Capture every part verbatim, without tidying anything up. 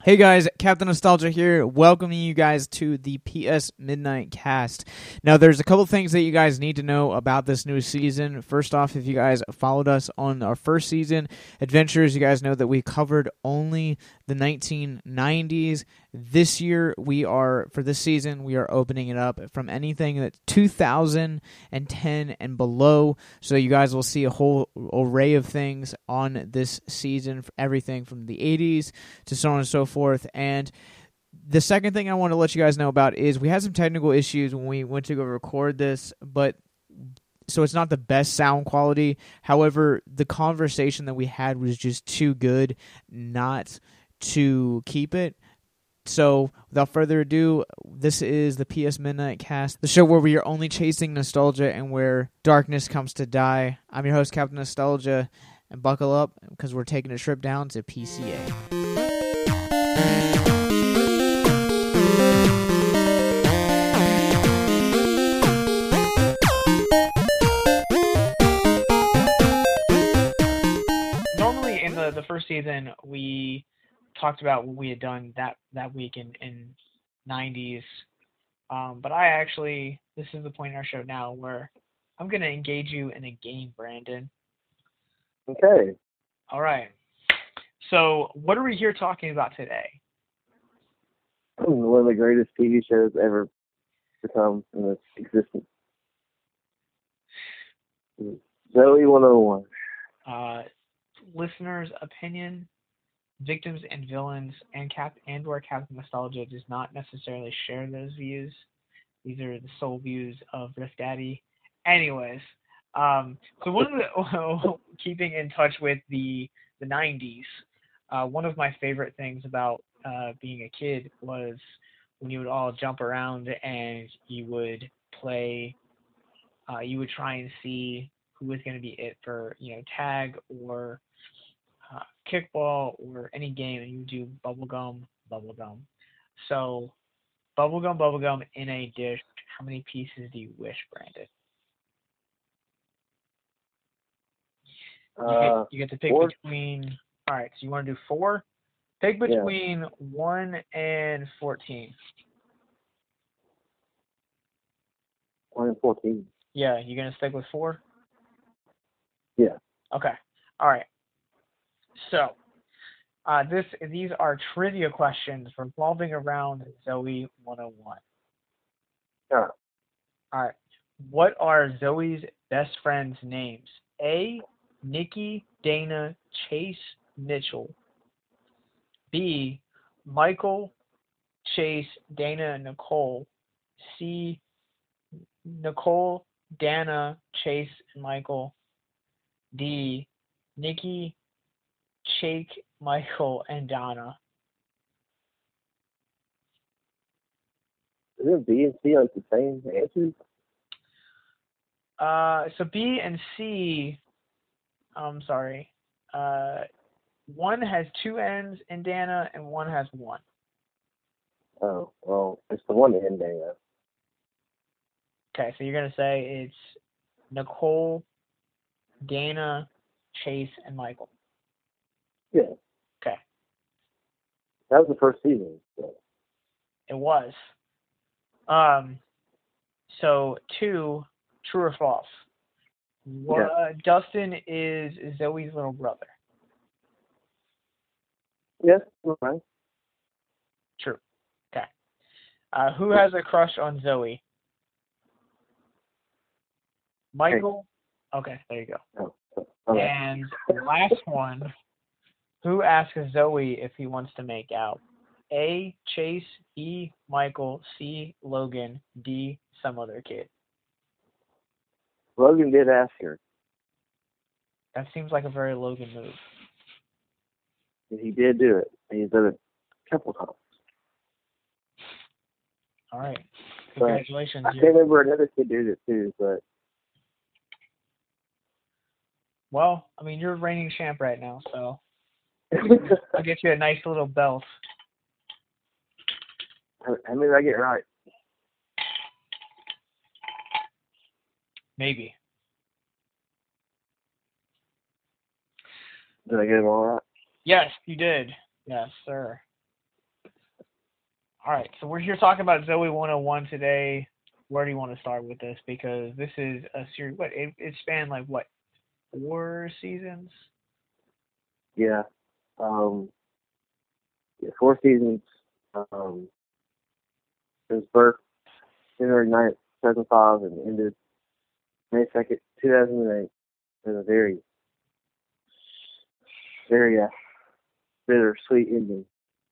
Hey guys, Captain Nostalgia here, welcoming you guys to the P S Midnight Cast. Now, there's a couple things that you guys need to know about this new season. First off, if you guys followed us on our first season adventures, you guys know that we covered only the nineteen nineties. This year, we are, for this season, we are opening it up from anything that's two thousand ten and below. So you guys will see a whole array of things on this season, everything from the eighties to so on and so forth. And the second thing I want to let you guys know about is we had some technical issues when we went to go record this, but so it's not the best sound quality. However, the conversation that we had was just too good not to keep it. So, without further ado, this is the P S Midnight Cast, the show where we are only chasing nostalgia and where darkness comes to die. I'm your host, Captain Nostalgia, and buckle up because we're taking a trip down to P C A. Normally, in the, the first season, we talked about what we had done that, that week in, in nineties. Um, but I actually, this is the point in our show now where I'm going to engage you in a game, Brandon. Okay. All right. So, what are we here talking about today? One of the greatest T V shows ever to come in existence. Zoey one oh one. Uh, listeners' opinion, victims and villains, and Cap and or Captain Nostalgia does not necessarily share those views. These are the sole views of Riff Daddy. Anyways, um, so one of the keeping in touch with the the nineties, uh, one of my favorite things about uh, being a kid was when you would all jump around and you would play. Uh, you would try and see who was going to be it for, you know, tag or uh, kickball or any game, and you do bubblegum, bubblegum. So, bubblegum, bubblegum in a dish. How many pieces do you wish, Brandon? You, Uh, get, you get to pick four? between. All right, so you want to do four? Pick between yeah. one and fourteen. One and fourteen. Yeah, you gonna stick with four? Yeah. Okay. All right. So, uh, this these are trivia questions revolving around Zoey one oh one. Sure. All right. What are Zoey's best friends' names? A. Nikki, Dana, Chase, Mitchell. B. Michael, Chase, Dana, Nicole. C. Nicole, Dana, Chase, and Michael. D. Nikki, Chake, Michael, and Donna. Isn't B and C like the same answers? Uh, so B and C, I'm sorry, uh, one has two N's in Dana and one has one. Oh, well, it's the one in Dana. Okay, so you're going to say it's Nicole, Dana, Chase, and Michael. Yeah. Okay. That was the first season. So. It was. Um. So, two, true or false? What, yeah. Dustin is Zoey's little brother. Yes, right. True. Okay. Uh, who has a crush on Zoey? Michael? Okay, there you go. Oh, okay. And the last one, who asks Zoey if he wants to make out? A, Chase, B, Michael, C, Logan, D, some other kid. Logan did ask her. That seems like a very Logan move. He did do it. He's done it a couple times. All right. Congratulations. But I can't remember another kid did it too, but. Well, I mean, you're reigning champ right now, so I'll get you a nice little belt. How many did I get right? Maybe. Did I get them all right? Yes, you did. Yes, sir. All right, so we're here talking about Zoe one oh one today. Where do you want to start with this? Because this is a series. What it, it spanned like what four seasons? Yeah. Um, yeah, four seasons. Um, it was birth January ninth, two thousand five, and ended May second, two thousand eight. It was a very, very uh, bittersweet ending.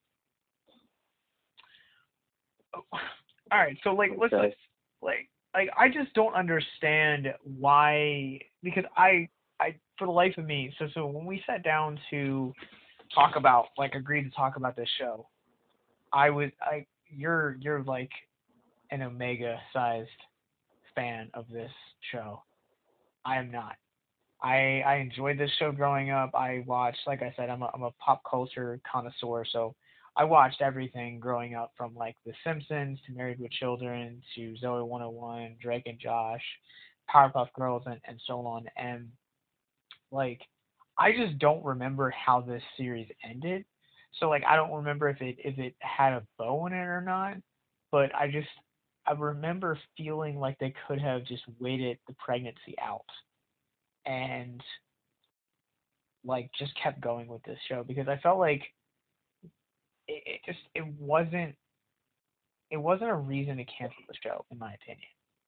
Oh, all right, so like let's Okay. let's like like I just don't understand why, because I I for the life of me, so so when we sat down to talk about like agreed to talk about this show, I was I you're you're like an Omega sized fan of this show. I am not. I I enjoyed this show growing up. I watched, like I said, I'm a I'm a pop culture connoisseur, so I watched everything growing up from like The Simpsons to Married with Children to Zoe one oh one, Drake and Josh, Powerpuff Girls, and and so on. And like, I just don't remember how this series ended. So like, I don't remember if it if it had a bow in it or not. But I just I remember feeling like they could have just waited the pregnancy out and like just kept going with this show, because I felt like it, it just it wasn't it wasn't a reason to cancel the show, in my opinion.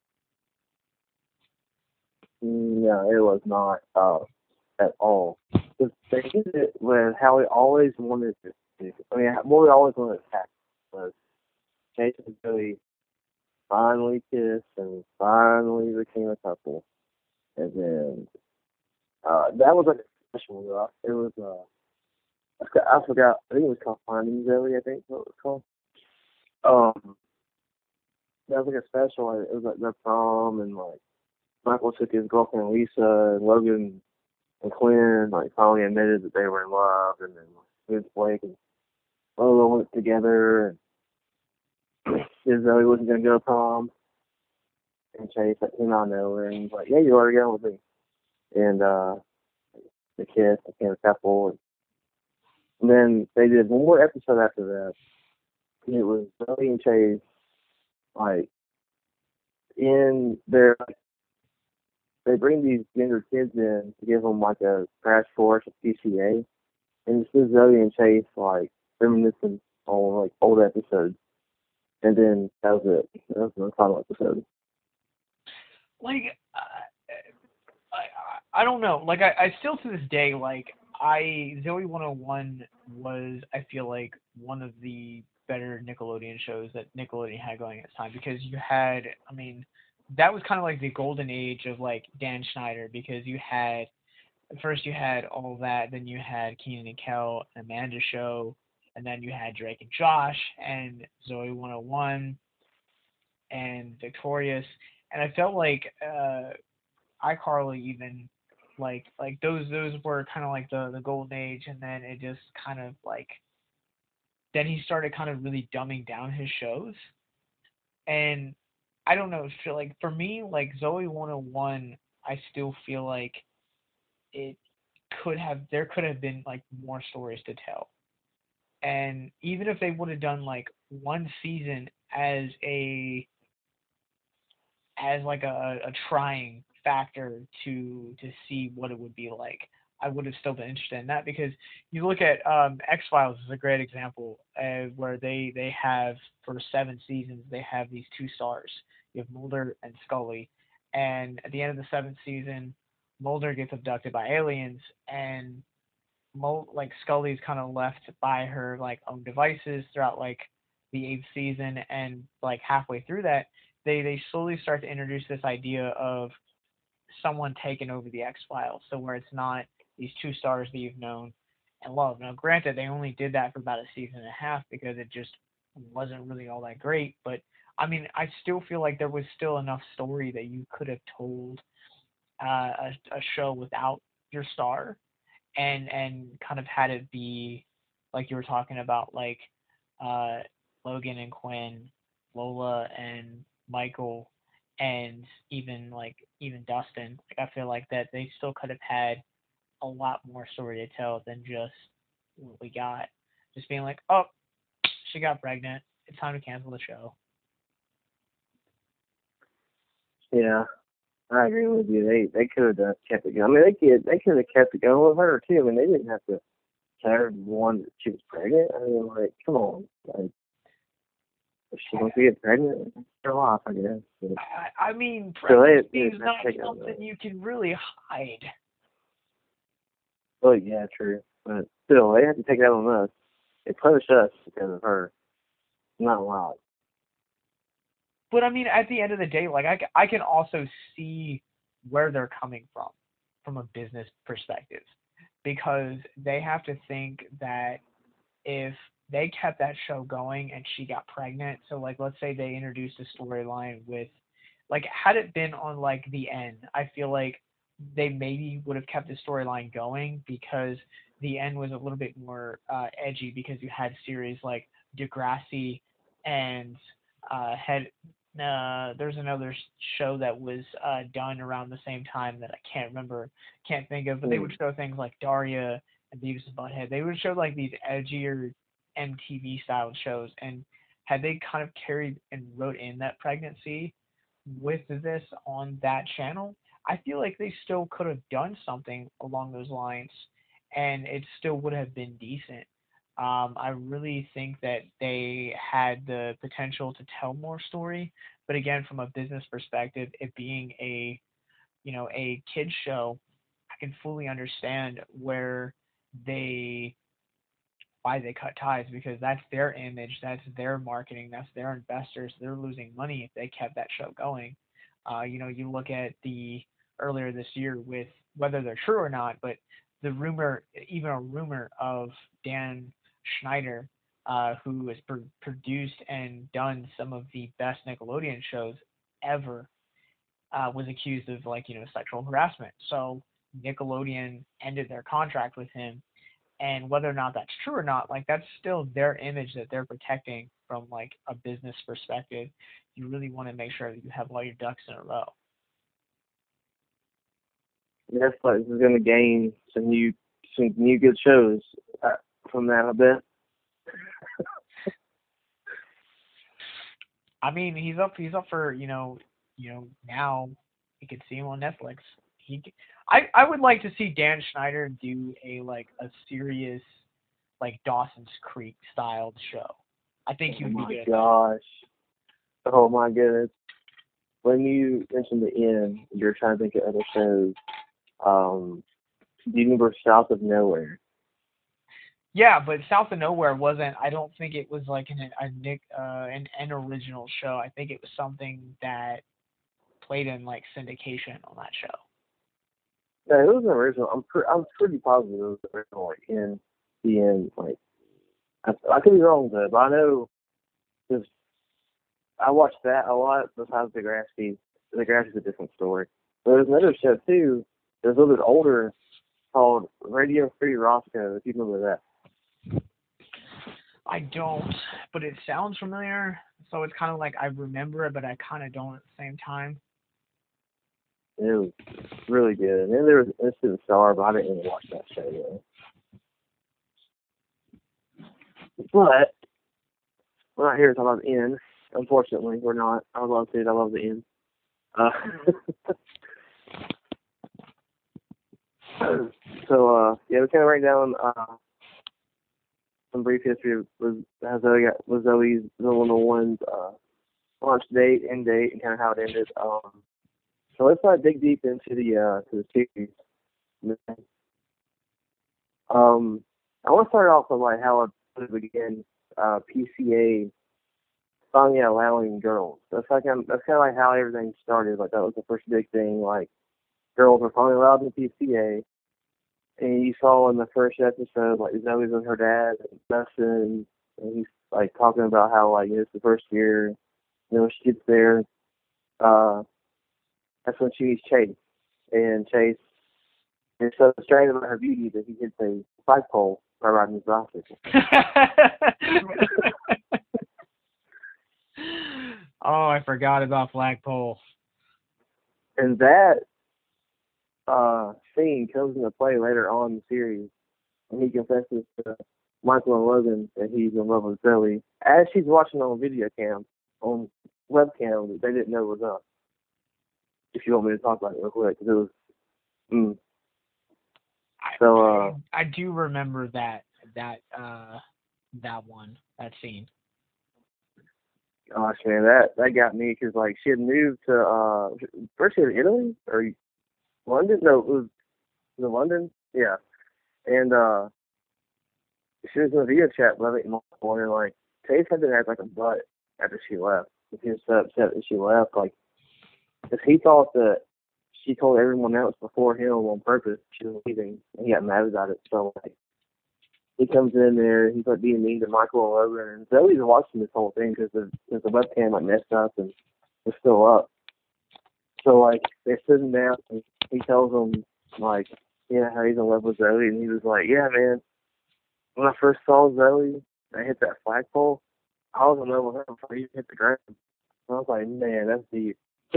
No, it was not uh, at all. The they did it with how we always wanted it to. I mean, what we always wanted to happen was Chase and Zoe finally kissed and finally became a couple. And then uh, that was like a special one. It was, uh, I forgot, I forgot, I think it was called Finding Zoe, I think is what it was called. Um, that was like a special, like, it was like their prom, and like Michael took his girlfriend Lisa, and Logan and Quinn like finally admitted that they were in love, and then Vince Blake and Lola went together, and Zoe wasn't going to go to prom, and Chase like came out of nowhere, and he's like, yeah, you are going with me. And uh, the kids became a couple, and, and then they did one more episode after that. And it was Zoe and Chase, like, in their, like, they bring these younger kids in to give them, like, a crash course of P C A. And it's just Zoe and Chase, like, reminiscing on, like, old episodes. And then that was it. That was the final episode. Like, uh, I I don't know. Like, I, I still to this day, like, I Zoe one oh one was, I feel like, one of the better Nickelodeon shows that Nickelodeon had going at its time, because you had, I mean, that was kind of like the golden age of like Dan Schneider, because you had first you had all that, then you had Keenan and Kel, and Amanda Show, and then you had Drake and Josh and Zoe one oh one and Victorious, and I felt like uh, iCarly even like like those those were kind of like the the golden age, and then it just kind of like then he started kind of really dumbing down his shows, and I don't know, feel like for me like Zoe one oh one, I still feel like it could have there could have been like more stories to tell. And even if they would have done like one season as a as like a, a trying factor to to see what it would be like, I would have still been interested in that, because you look at um, X Files is a great example, uh, where they they have for seven seasons they have these two stars. You have Mulder and Scully, and at the end of the seventh season, Mulder gets abducted by aliens, and Mul- like Scully's kind of left by her like own devices throughout like the eighth season, and like halfway through that, they they slowly start to introduce this idea of someone taking over the X Files, so where it's not these two stars that you've known and loved. Now, granted, they only did that for about a season and a half because it just wasn't really all that great, but I mean, I still feel like there was still enough story that you could have told uh, a, a show without your star, and and kind of had it be like you were talking about, like uh, Logan and Quinn, Lola and Michael, and even like even Dustin. Like I feel like that they still could have had a lot more story to tell than just what we got. Just being like, oh, she got pregnant. it's time to cancel the show. Yeah, I agree with you. They they could have uh, kept it going. I mean, they could they could have kept it going with her too. I mean, they didn't have to tell everyone that she was pregnant. I mean, like, come on, like, if she wants to get pregnant, her life, I guess. But, I, I mean, so they, pregnancy is they not take it something away. you can really hide. Well, yeah, true, but still, they have to take that on us. They punish us because of her. Not allowed. But I mean, at the end of the day, like I, I can also see where they're coming from, from a business perspective, because they have to think that if they kept that show going and she got pregnant, so like let's say they introduced a storyline with, like had it been on like the end, I feel like they maybe would have kept the storyline going because the end was a little bit more uh, edgy because you had series like Degrassi and uh, had uh, there's another show that was uh, done around the same time that I can't remember, can't think of, but they would show things like Daria and Beavis and Butthead. They would show like these edgier M T V style shows, and had they kind of carried and wrote in that pregnancy with this on that channel, I feel like they still could have done something along those lines, and it still would have been decent. Um, I really think that they had the potential to tell more story, but again, from a business perspective, it being a you know a kids show, I can fully understand where they why they cut ties because that's their image, that's their marketing, that's their investors. They're losing money if they kept that show going. Uh, you know, you look at the earlier this year with whether they're true or not, but the rumor, even a rumor of Dan Schneider, uh, who has pr- produced and done some of the best Nickelodeon shows ever, uh, was accused of like you know sexual harassment. So Nickelodeon ended their contract with him, and whether or not that's true or not, like that's still their image that they're protecting from like a business perspective. You really want to make sure that you have all your ducks in a row. Netflix is going to gain some new some new good shows uh, from that, I bet. I mean, he's up. He's up for you know, you know. Now you can see him on Netflix. He, I, I would like to see Dan Schneider do a like a serious, like Dawson's Creek styled show. I think he would oh be good. Oh my gosh! Oh my goodness! When you mentioned the end, you're trying to think of other shows. Um, do you remember South of Nowhere? Yeah, but South of Nowhere wasn't. I don't think it was like an a Nick uh, an an original show. I think it was something that played in like syndication on that show. No, it was an original. I'm pre- I'm pretty positive it was original. Like in the end, like I, I could be wrong though, but I know because I watched that a lot. Besides the Degrassi, the Degrassi's a different story. But there's another show too. There's a little bit older called Radio Free Roscoe. If you remember that. I don't, but it sounds familiar. So it's kind of like I remember it, but I kind of don't at the same time. It was really good. And then there was Instant Star, but I didn't even watch that show yet. But we're not here to talk about the end. Unfortunately, we're not. I love it. I love the end. Uh, so uh, yeah, we kind of write down uh, some brief history of was how Zoe got, was Zoe's Illinois One's uh, launch date, end date, and kind of how it ended. Um, so let's not dig deep into the uh, to the series. Um, I want to start off with like how it began. Uh, P C A finally allowing girls. That's like um, that's kind of like how everything started. Like that was the first big thing. Like girls were finally allowed in the P C A. And you saw in the first episode, like Zoe's with her dad and Dustin, and he's like talking about how like it's the first year. You know, when she gets there, uh, that's when she meets Chase, and Chase is so strained about her beauty that he hits a flagpole by riding his bicycle. Oh, I forgot about flagpole. And that uh, scene comes into play later on in the series, and he confesses to Michael and Logan that he's in love with Zoe. As she's watching on video cam, on webcam, that they didn't know was up. If you want me to talk about it real quick, because it was. Mm. So uh, I, I do remember that that uh that one that scene. Gosh, man, that that got me because like she had moved to uh first she was Italy or London. No, it was, was it London. Yeah, and uh she was in a video chat with it, and like Chase had to act like a butt after she left. He was so upset that she left, like, because he thought that she told everyone else before him on purpose she was leaving, and he got mad about it. So like, he comes in there, he's like being mean to Michael and Logan, and Zoe's watching this whole thing because the, cause the webcam like messed up and was still up. So like they're sitting down, and he tells them like, yeah, how he's in love with Zoe, and he was like, yeah, man. When I first saw Zoe, I hit that flagpole. I was in love with her before he hit the ground. And I was like, man, that's deep.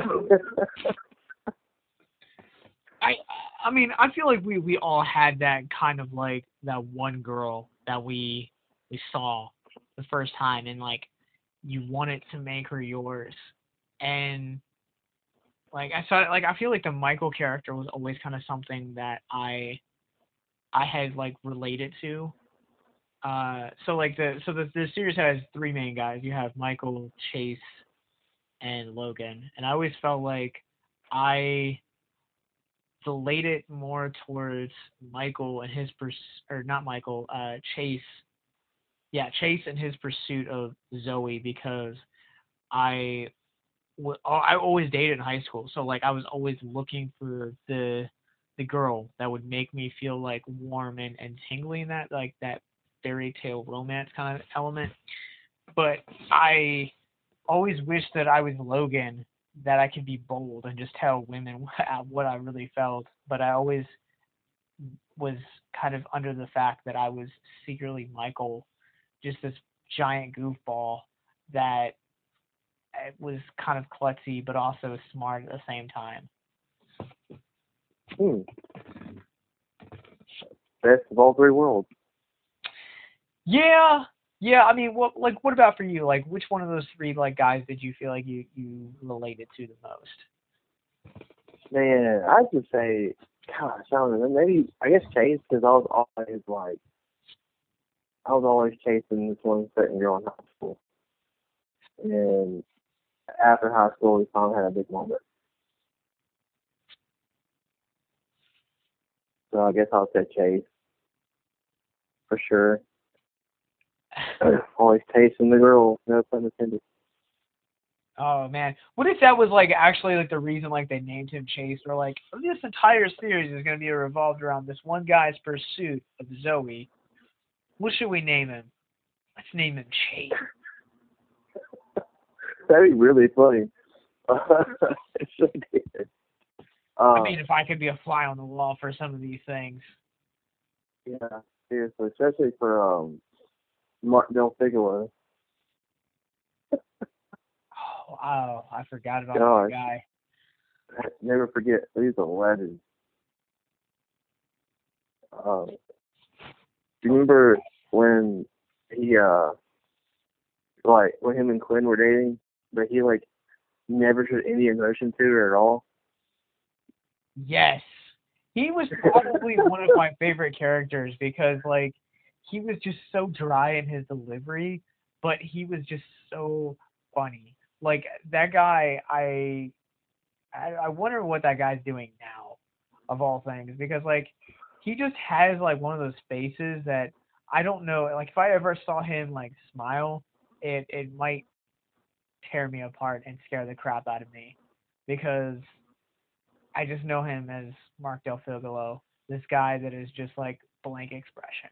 I I mean, I feel like we, we all had that kind of like that one girl that we we saw the first time, and like you wanted to make her yours. And like I saw like I feel like the Michael character was always kind of something that I I had like related to. Uh, so like the so the the series has three main guys. You have Michael, Chase, and Logan, and I always felt like I related more towards Michael and his pers or not Michael, uh, Chase. Yeah, Chase and his pursuit of Zoe, because I w- I always dated in high school, so like I was always looking for the the girl that would make me feel like warm and, and tingly in that like that fairy tale romance kind of element. But I always wished that I was Logan, that I could be bold and just tell women what, what I really felt. But I always was kind of under the fact that I was secretly Michael, just this giant goofball that was kind of klutzy but also smart at the same time. Hmm. Best of all three worlds. Yeah, yeah. I mean, what like what about for you? Like, which one of those three like guys did you feel like you you related to the most? Man, I'd just say, gosh, I don't know. Maybe I guess Chase, because I was always like, I was always chasing this one certain girl in high school, and after high school, we finally had a big moment. So I guess I'll say Chase for sure. Always chasing the girl, no pun intended. Oh man, what if that was like actually like the reason like they named him Chase, or like this entire series is gonna be revolved around this one guy's pursuit of Zoe? What should we name him? Let's name him Chase. That'd be really funny. It should be. Uh, I mean, if I could be a fly on the wall for some of these things. Yeah, seriously, especially for um, Mark Del Figueroa. Oh, oh, I forgot about Gosh. that guy. Never forget, he's a legend. Um, do you remember when he, uh, like, when him and Quinn were dating, but he, like, never showed any emotion to her at all? Yes. He was probably one of my favorite characters because, like, he was just so dry in his delivery, but he was just so funny. Like, that guy, I, I, I wonder what that guy's doing now, of all things, because, like, he just has, like, one of those faces that I don't know. Like, if I ever saw him, like, smile, it, it might tear me apart and scare the crap out of me because I just know him as Mark Del Figolo, this guy that is just like blank expression.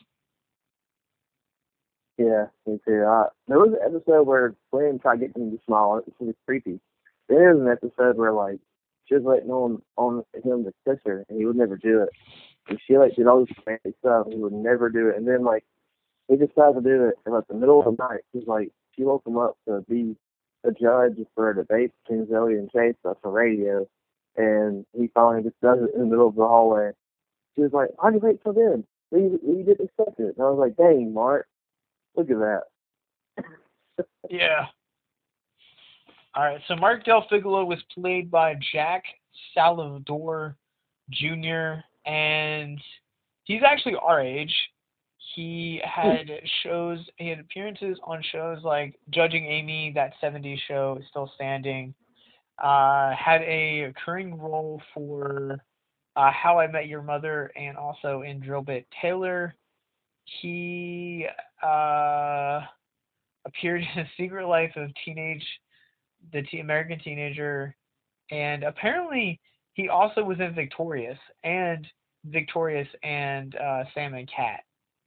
Yeah, me too. Uh, there was an episode where Quinn tried getting him to smile. It was creepy. Then there was an episode where, like, she was waiting on, on him to kiss her, and he would never do it. And she, like, did all this fancy stuff, and he would never do it. And then, like, he decided to do it in, like, the middle of the night. He's like, she woke him up to be a judge for a debate between Zoe and Chase on the radio. And he finally just does it in the middle of the hallway. She was like, why'd you wait till then? he, he didn't accept it. And I was like, dang, Mark, look at that. Yeah. All right, so Mark Del Figaro was played by Jack Salvador Junior, and he's actually our age. He had shows, he had appearances on shows like Judging Amy, that seventies show is still standing. Uh, had a recurring role for uh, How I Met Your Mother and also in Drill Bit Taylor. He uh, appeared in Secret Life of Teenage, the T- American Teenager, and apparently he also was in Victorious and Victorious and uh, Sam and Cat.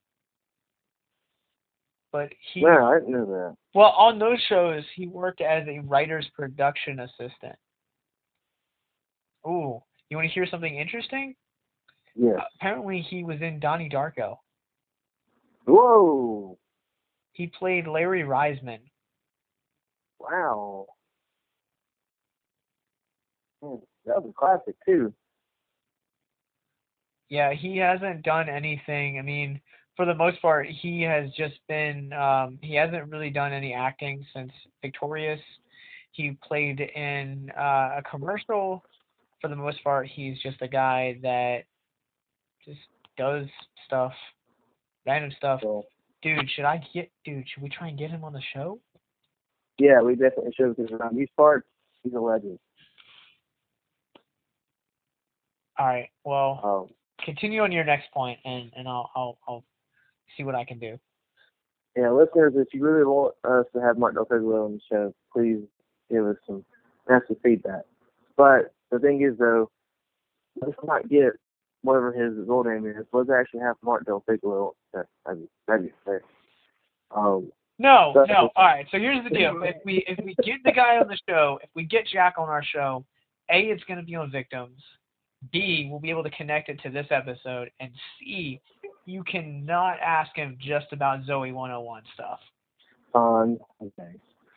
But he, Yeah, I didn't know that. well, on those shows, he worked as a writer's production assistant. Ooh, you want to hear something interesting? Yes. Uh, apparently, he was in Donnie Darko. Whoa. He played Larry Reisman. Wow. Hmm, that was a classic, too. Yeah, he hasn't done anything. I mean, for the most part, he has just been, um, he hasn't really done any acting since Victorious. He played in uh, a commercial. For the most part, he's just a guy that just does stuff, random stuff. So, Dude, should I get, dude, should we try and get him on the show? yeah, we definitely should, because around these parts, he's a legend. All right, well, Um, continue on your next point, and, and I'll, I'll, I'll see what I can do. yeah, listeners, if you really want us to have Mark Del Figaro on the show, please give us some massive feedback. But the thing is, though, let's not get whatever his real name is. Let's actually have Mark Del Figaro. That'd be, that'd be fair. Um, No, so, no. All right. So here's the deal: if we if we get the guy on the show, if we get Jack on our show, A, it's going to be on Victims. B, we'll be able to connect it to this episode, and C, you cannot ask him just about Zoe one oh one stuff. Fun. Okay.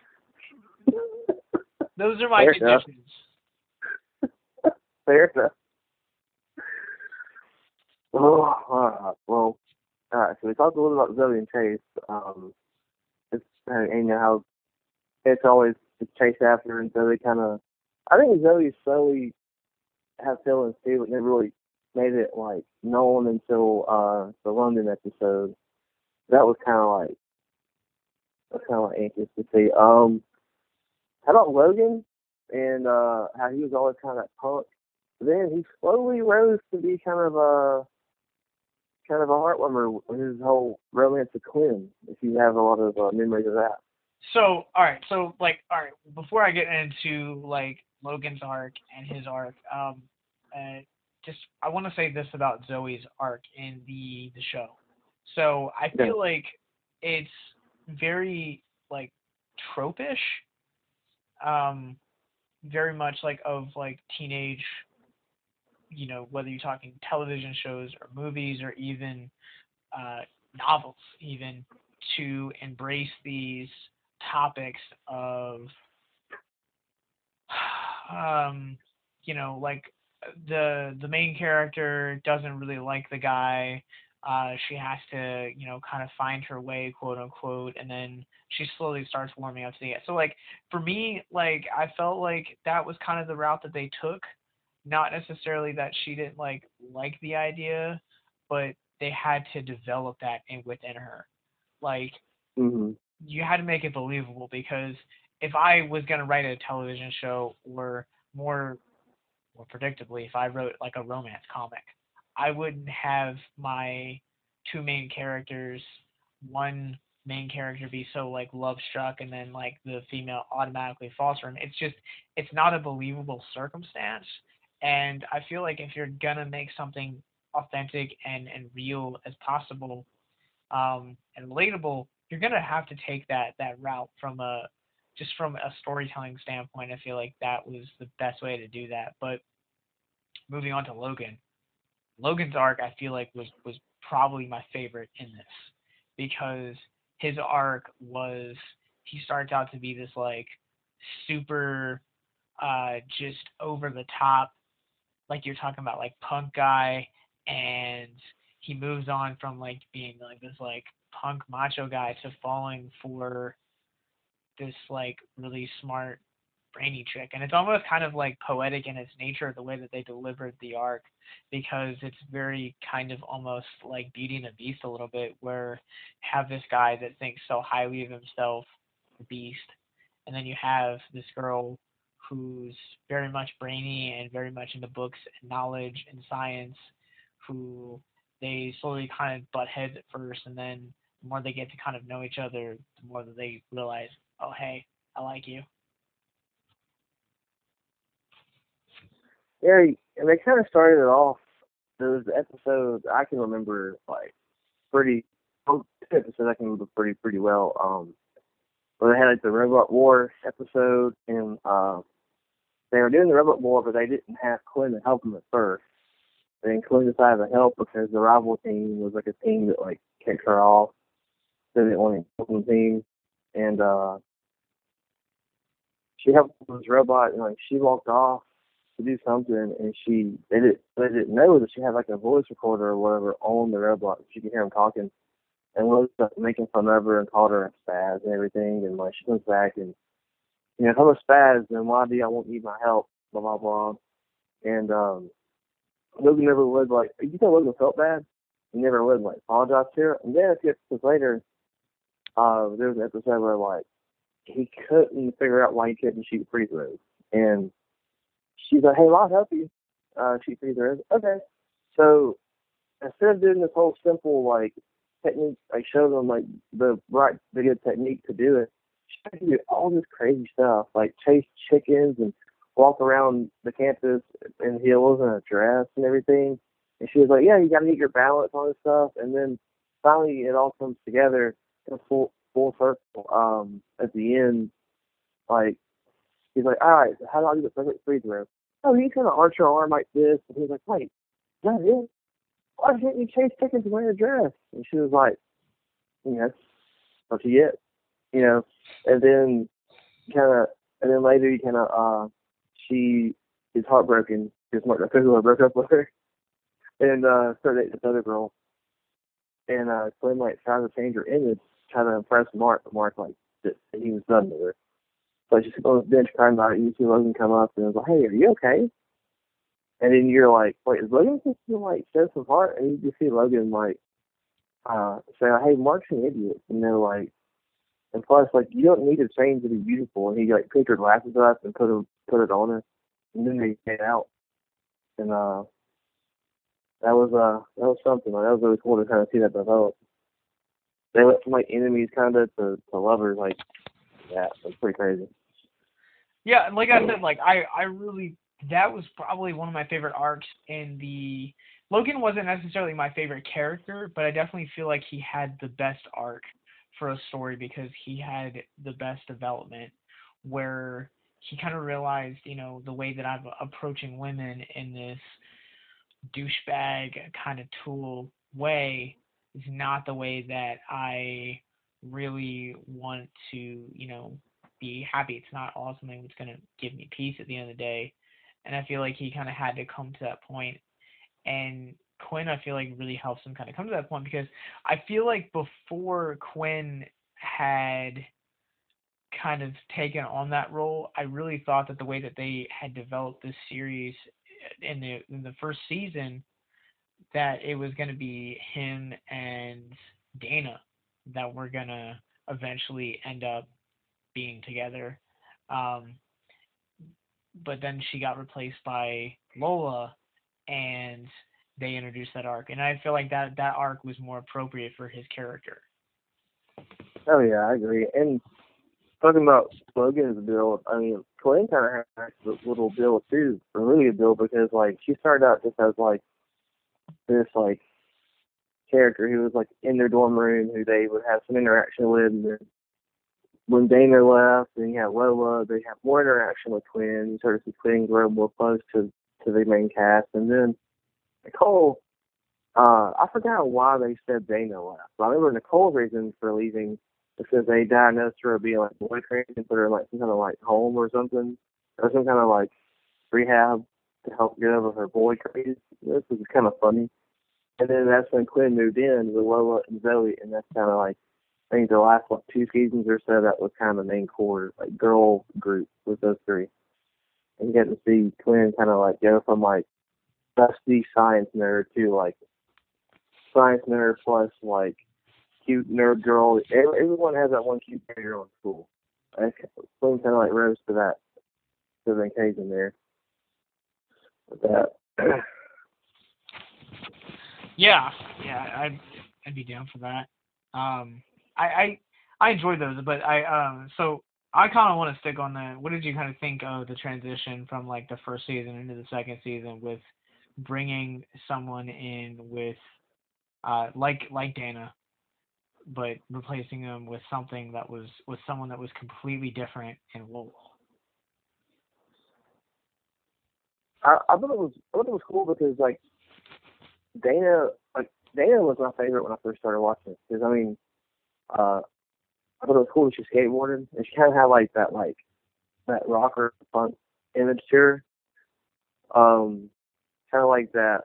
Those are my Fair conditions. Enough. Fair enough. Oh, all right. Well, all right. So we talked a little about Zoe and Chase. Um, it's, and you know how it's always to chase after, and so they kind of. I think Zoe slowly has feelings too, but never really made it like known until uh the London episode. That was kind of like that's kind of like anxious to see. Um, how about Logan and uh how he was always kind of that punk. But then he slowly rose to be kind of a kind of a heartwarmer with his whole romance of Quinn. If you have a lot of uh, memories of that. So, all right. So, like, all right. Before I get into like Logan's arc and his arc, um, uh, just I want to say this about Zoe's arc in the the show. So I feel Yeah. like it's very like tropish, um, very much like of like teenage, you know, whether you're talking television shows or movies or even uh, novels, even to embrace these topics of, um, you know, like the the main character doesn't really like the guy. Uh, she has to, you know, kind of find her way, quote unquote, and then she slowly starts warming up to the. So, like, for me, like, I felt like that was kind of the route that they took. Not necessarily that she didn't like like the idea, but they had to develop that in within her. Like, Mm-hmm. you had to make it believable, because if I was going to write a television show, or more more predictably, if I wrote like a romance comic, I wouldn't have my two main characters, one main character be so like love struck and then like the female automatically falls for him. It's just, it's not a believable circumstance. And I feel like if you're gonna make something authentic and, and real as possible, um, and relatable, you're gonna have to take that that route from a just from a storytelling standpoint. I feel like that was the best way to do that. But moving on to Logan, Logan's arc I feel like was was probably my favorite in this, because his arc was, he starts out to be this like super uh just over the top, like you're talking about, like punk guy, and he moves on from like being like this like punk macho guy to falling for this like really smart brainy chick. And it's almost kind of like poetic in its nature, the way that they delivered the arc, because it's very kind of almost like Beauty and the Beast a little bit, where have this guy that thinks so highly of himself, the Beast, and then you have this girl who's very much brainy and very much into books and knowledge and science, who they slowly kind of butt heads at first, and then the more they get to kind of know each other, the more that they realize, oh, hey, I like you. Yeah, and they kind of started it off. There was episodes I can remember, like, pretty, two episodes I can remember pretty, pretty well. Um, where they had, like, the Robot War episode, and uh, they were doing the Robot War, but they didn't have Quinn to help them at first. And then Quinn decided to help because the rival team was, like, a team that, like, kicked her off. They didn't want to help the team. And, uh, she helped this robot, and, like, she walked off to do something, and she they didn't they didn't know that she had like a voice recorder or whatever on the robot. She could hear him talking, and was uh, making fun of her and called her a spaz and everything. And like she comes back and, you know, if I'm a spaz, then why do y'all won't need my help? Blah blah blah. And um, Logan never would like. You know, Logan felt bad. He never would like apologize to her. And then a few episodes later, uh, there was an episode where like he couldn't figure out why he couldn't shoot free throws, and she's like, hey, well, I'll help you. Uh, she free throws. Okay. So instead of doing this whole simple, like, technique, like, show them, like, the right, the good technique to do it, she had to do all this crazy stuff, like chase chickens and walk around the campus in heels and a dress and everything. And she was like, yeah, you got to get your balance on this stuff. And then finally it all comes together in a full, full circle. Um, at the end, like, he's like, all right, how do I do the perfect free throw? Oh, he's going to arch your arm like this. And he's like, wait, is that it? Why can't you chase chickens and wear a dress? And she was like, you know, that's what you get, you know. And then kind of, and then later you kind of, uh, she is heartbroken because Mark Ruffalo broke up with her and uh, started dating this other girl. And uh, Quinn like tries to change her image, trying to impress Mark, but Mark like that he was done with her. So she's on the bench crying about it. You see Logan come up and was like, hey, are you okay? And then you're like, wait, is Logan supposed to like show some heart? And you just see Logan like uh, say, hey, Mark's an idiot. And they're like, and plus, like, you don't need to change to be beautiful. And he like picked her glasses up and put them, put it on her. And then they get out. And uh, that was uh, that was something. Like, that was really cool to kind of see that develop. They went from like enemies kind of to, to lovers. Like, yeah, it's pretty crazy. Yeah, and like I said, like I, I really that was probably one of my favorite arcs in the Logan wasn't necessarily my favorite character, but I definitely feel like he had the best arc for a story because he had the best development where he kind of realized, you know, the way that I'm approaching women in this douchebag kind of tool way is not the way that I really want to, you know, be happy. It's not all something that's going to give me peace at the end of the day. And I feel like he kind of had to come to that point. And Quinn, I feel like, really helps him kind of come to that point because I feel like before Quinn had kind of taken on that role, I really thought that the way that they had developed this series in the in the first season, that it was going to be him and Dana that were going to eventually end up being together. Um, but then she got replaced by Lola, and they introduced that arc. And I feel like that, that arc was more appropriate for his character. Oh, yeah, I agree. And talking about Logan's build, I mean, Quinn kind of had a little build, too, a really good build, because, like, she started out just as, like, this, like, character who was, like, in their dorm room, who they would have some interaction with, and then when Dana left, and you had Lola, they have more interaction with Quinn. You sort of see Quinn grow more close to, to the main cast. And then Nicole, uh, I forgot why they said Dana left. But I remember Nicole's reason for leaving because they diagnosed her being like boy crazy and put her in like some kind of like home or something, or some kind of like rehab to help get over her boy crazy. This was kind of funny. And then that's when Quinn moved in with Lola and Zoe, and that's kind of like, I think the last what, two seasons or so, that was kind of the main core, like girl group with those three. And you get to see Quinn kind of like go from like dusty science nerd to like science nerd plus like cute nerd girl. Everyone has that one cute girl in school. Quinn kind of like rose to that, to the occasion there. With that. Yeah, yeah, I'd I'd be down for that. Um, I I, I enjoy those, but I um so I kind of want to stick on the. What did you kind of think of the transition from like the first season into the second season with bringing someone in with uh like like Dana, but replacing them with something that was with someone that was completely different in Lola? I, I thought it was I thought it was cool because like Dana like Dana was my favorite when I first started watching it because I mean uh I thought it was cool that she skateboarded and she kind of had like that like that rocker punk image to her, um kind of like that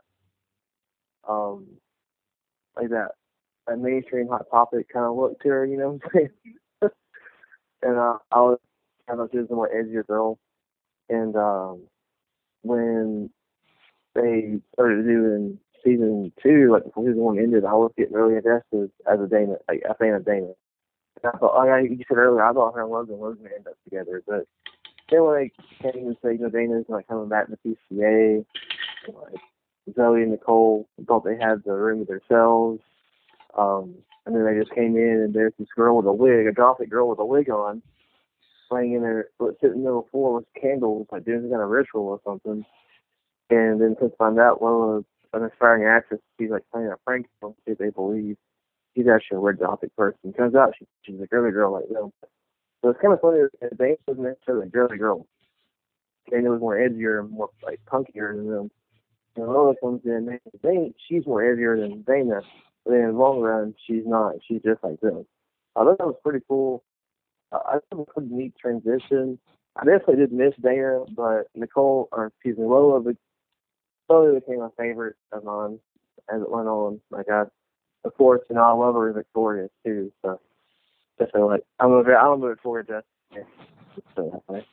um like that that mainstream hot topic kind of look to her, you know what I'm saying? And uh, I was kind of she was a more edgier girl, and um when they started doing season two, like before season one ended, I was getting really invested as a Dana, like a fan of Dana. And I thought, like you said earlier, I thought her and Logan was going to end up together, but then when they came and said, you know, Dana's like coming back to P C A, and, like Zoe and Nicole thought they had the room to themselves, um, and then they just came in and there's this girl with a wig, a gothic girl with a wig on, laying in there, sitting in the middle of the floor with candles, like doing some kind of ritual or something. And then to find out, well, uh, an aspiring actress, she's like playing a prank on see if they believe she's actually a weird gothic person. Turns out she, she's a girly girl like them. So it's kind of funny that Dana wasn't necessarily a girly girl. Dana was more edgier and more like punkier than them. And Lola comes in, and Dana, she's more edgier than Dana. But then in the long run, she's not. She's just like them. I thought that was pretty cool. Uh, I thought it was a pretty neat transition. I definitely did miss Dana, but Nicole, or excuse me, Lola, but slowly became a favorite of mine as it went on. Like I, of course, you know, I love her in Victoria too. So definitely, like I'm a, I'm a Victoria just so that way.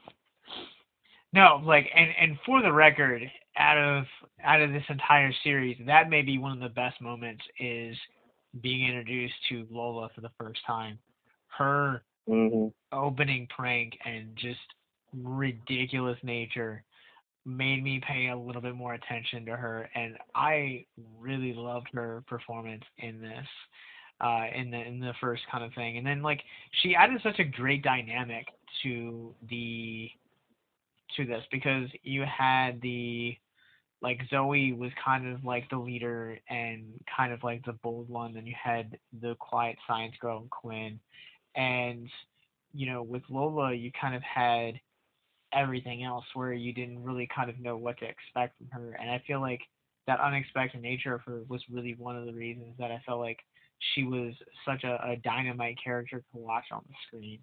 No, like, and and for the record, out of out of this entire series, that may be one of the best moments is being introduced to Lola for the first time. Her mm-hmm. opening prank and just ridiculous nature made me pay a little bit more attention to her, and I really loved her performance in this, uh, in the in the first kind of thing. And then like she added such a great dynamic to the to this because you had the like Zoe was kind of like the leader and kind of like the bold one, then you had the quiet science girl Quinn, and you know with Lola you kind of had everything else where you didn't really kind of know what to expect from her. And I feel like that unexpected nature of her was really one of the reasons that I felt like she was such a, a dynamite character to watch on the screen.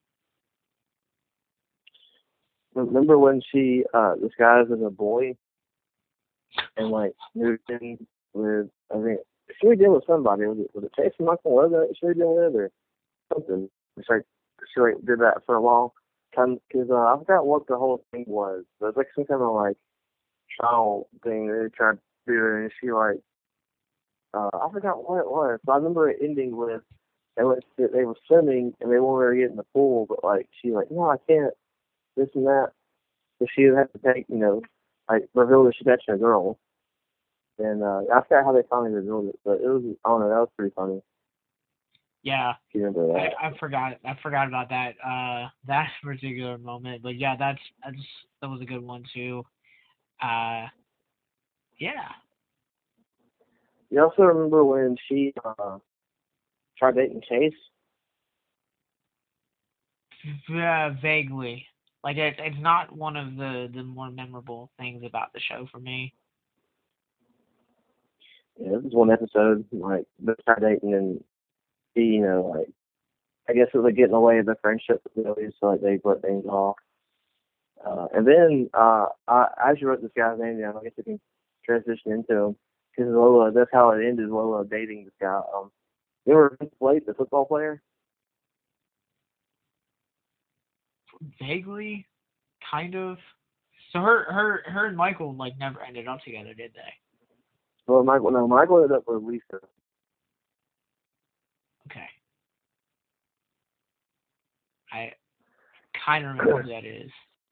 Remember when she uh, disguised as a boy and like moved in with, I think she was dealing with somebody. Was it, was it Jason Michael? Was it she was dealing with or something? It's like she like did that for a while. Because uh, I forgot what the whole thing was. It was like some kind of like trial thing that they tried to do, and she like uh, I forgot what it was. But I remember it ending with they went they were swimming and they wanted her to get in the pool, but like she like no I can't this and that. So she would have to take you know like reveal that she's actually a girl. And uh, I forgot how they finally revealed it, but it was I don't know that was pretty funny. Yeah, you remember that? I, I forgot. I forgot about that. Uh, that particular moment. But yeah, that's that's that was a good one too. Uh, yeah. You also remember when she uh, tried dating Chase? Uh, vaguely. Like it, it's not one of the the more memorable things about the show for me. Yeah, this is one episode like they tried dating and he, you know, like I guess it was like getting away of the friendship with Billy, so like they put things off. Uh, and then uh, I, I actually wrote this guy's name down. I guess we can transition into him. Because Lola, that's how it ended. Lola dating this guy. Um, you remember Vince Blake, the football player? Vaguely, kind of. So her, her, her and Michael like never ended up together, did they? Well, Michael, no, Michael ended up with Lisa. Okay. I kind of remember who that is.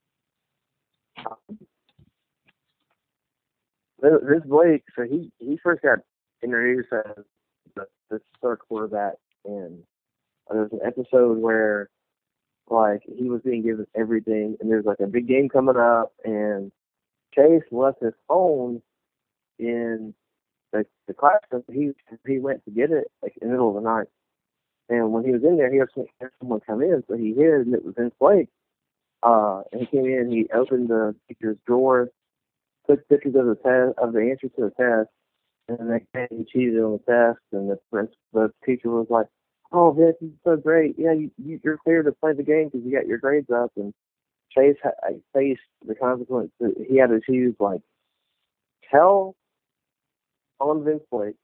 This Blake, so he, he first got introduced as the, the star quarterback, and there was an episode where, like, he was being given everything, and there's like a big game coming up, and Chase left his phone in the, the classroom. He he went to get it like in the middle of the night, and when he was in there, he heard someone come in, so he hid, and it was Vince Blake. Uh, and he came in, he opened the teacher's drawer, took pictures of the test, of the answers to the test, and the next day he cheated on the test, and the prince, the teacher was like, "Oh, Vince, this is so great. Yeah, you, you, you're clear to play the game because you got your grades up." And Chase ha- faced the consequence that he had to choose, like, tell on Vince Blake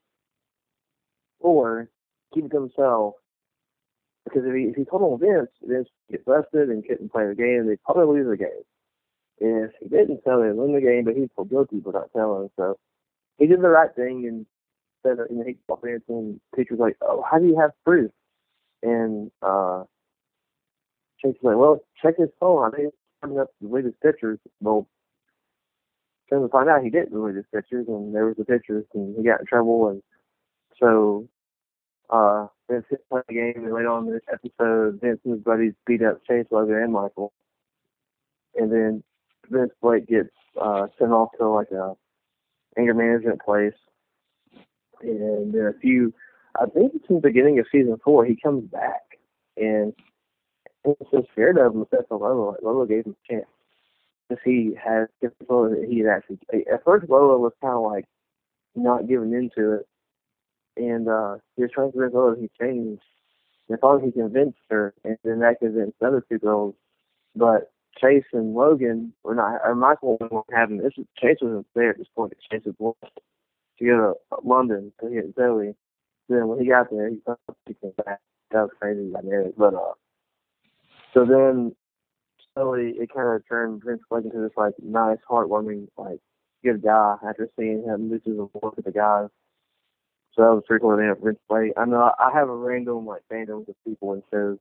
or keep it to himself. Because if he, if he told on Vince, Vince would get busted and couldn't play the game, they'd probably lose the game. If he didn't tell, they'd win the game, but he'd feel guilty for not telling. So he did the right thing and said, you know, he called Vince, and the teacher was like, "Oh, how do you have proof?" And uh, Chase was like, "Well, check his phone. I think he's coming up to delete his pictures." Well, come to find out, he didn't delete his pictures, and there was the pictures, and he got in trouble. And so uh, Vince hit play the game, and later on in this episode, Vince and his buddies beat up Chase, Logan, and Michael. And then Vince Blake gets uh, sent off to like a anger management place. And then a few, I think it's in the beginning of season four, he comes back. And I'm so scared of him, except for Lola. Like, Lola gave him a chance. Because he has, he had actually, at first Lola was kind of like not giving into it. And uh, he was trying to convince Lola he changed. And finally he convinced her, and then that convinced the other two girls. But Chase and Logan were not, or Michael wasn't having this. Chase wasn't there at this point. Chase was left to go to London to get Zoe. Then when he got there, he thought he came back. That was crazy. He got married. But, uh, so then slowly it kind of turned Vince Blake into this, like, nice, heartwarming, like, good guy after seeing him lose his award with the guys. So that was pretty cool to have Vince Blake. I know I have a random, like, fandom of people and shows.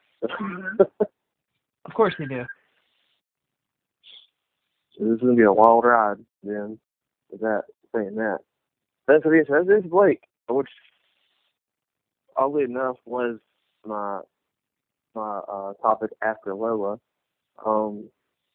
Of course we do. So this is going to be a wild ride, then, with that, saying that. That's what he says. Vince Blake, which, oddly enough, was my my uh, topic after Lola. Um,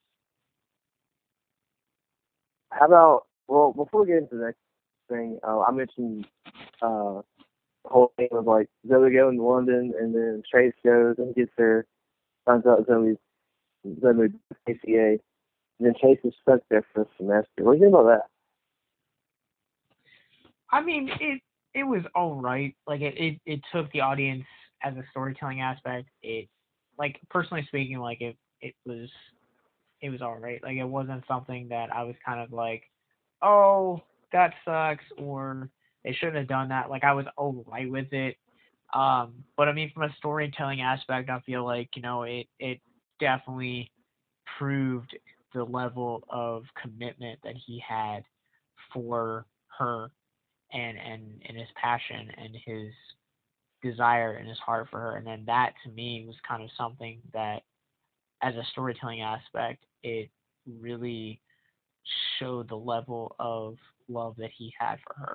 how about, well, before we get into the next thing, uh, I mentioned uh, the whole thing of, like, Zoe going to London, and then Chase goes and gets there, finds out Zoe's Zoe A C A, and then Chase is stuck there for a semester. What do you think about that? I mean, it it was all right. Like, it, it, it took the audience as a storytelling aspect. It, like, personally speaking, like, it, it was it was all right. Like, it wasn't something that I was kind of like, oh, that sucks, or they shouldn't have done that. Like, I was all right with it. Um, but, I mean, from a storytelling aspect, I feel like, you know, it, it definitely proved the level of commitment that he had for her, and, and, and his passion and his desire in his heart for her. And then that, to me, was kind of something that, as a storytelling aspect, it really showed the level of love that he had for her.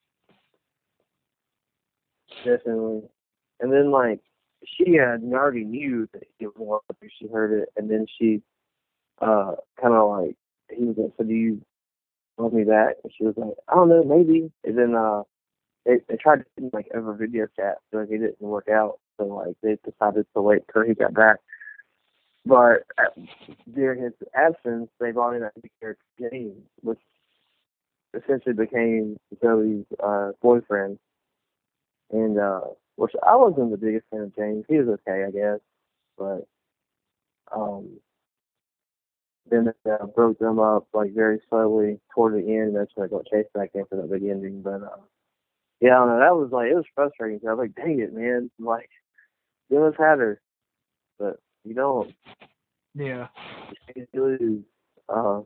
Definitely. And then, like, she had already knew that he was in love after she heard it, and then she uh kind of like, he was like, "So do you love me back?" And she was like, "I don't know, maybe." And then uh they they tried to like over video chat, so like, it didn't work out. So like they decided to wait till he got back. But at, during his absence, they brought in a new character, James, which essentially became Zoe's uh, boyfriend. And uh, which I wasn't the biggest fan of James. He was okay, I guess. But um, then it uh, broke them up like very slowly toward the end. That's when I got chased back in for that big ending. But uh, yeah, I don't know. That was like it was frustrating. I was like, dang it, man! Like, you almost had her, but you don't. Yeah. You lose. Uh,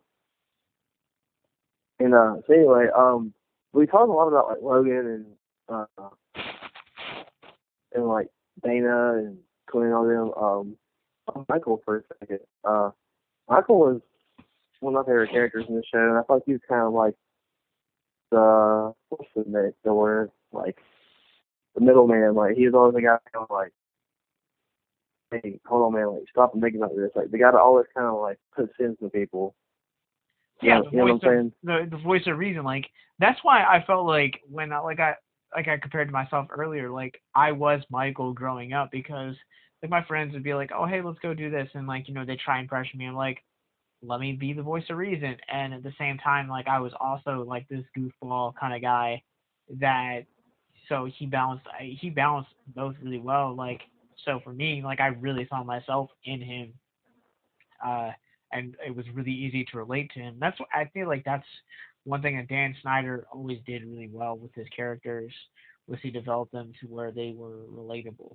and uh, so anyway, um, we talked a lot about like Logan and uh, and like Dana and Quinn and all them. Um, Michael for a second. Uh, Michael was one of my favorite characters in the show, and I thought he was kind of like the what's the name, the word like the middleman. Like he was always the guy kind of like, hey, hold on, man, like stop and think about this. Like the guy that always kind of like puts sense in people. Yeah, You know, the you know voice what I'm saying? of the, the voice of reason. Like that's why I felt like when I, like I like I compared to myself earlier, like I was Michael growing up because like my friends would be like, oh hey, let's go do this, and like you know they try and pressure me. I'm like, let me be the voice of reason, and at the same time, like I was also like this goofball kind of guy that so he balanced he balanced both really well. Like so for me, like I really saw myself in him. Uh, and it was really easy to relate to him. That's what I feel like that's one thing that Dan Snyder always did really well with his characters was he developed them to where they were relatable.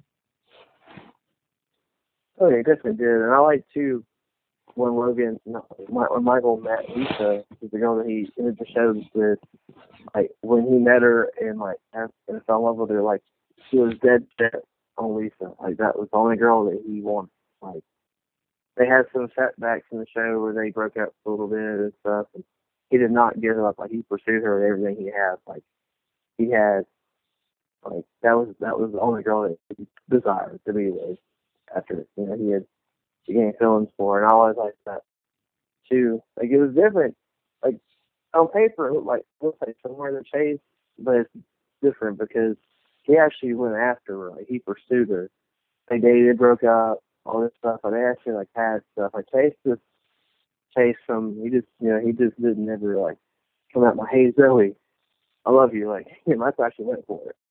Oh yeah, he definitely did. And I like too when Logan, no, when Michael met Lisa, the girl that he ended the show with, like when he met her and like and fell in love with her, like he was dead set on Lisa. Like that was the only girl that he wanted. Like they had some setbacks in the show where they broke up a little bit and stuff. And he did not give up. Like he pursued her with everything he had. Like he had, like that was that was the only girl that he desired to be with. After you know he had began feelings for her, and I always liked that too. Like it was different. Like on paper, it looked like looks like somewhere to chase, but it's different because he actually went after her. Like he pursued her. They dated, broke up, all this stuff. But they actually like had stuff. Like Chase just chased some. He just you know he just didn't ever like come out my hey Zoe, I love you. Like him, I actually went for it.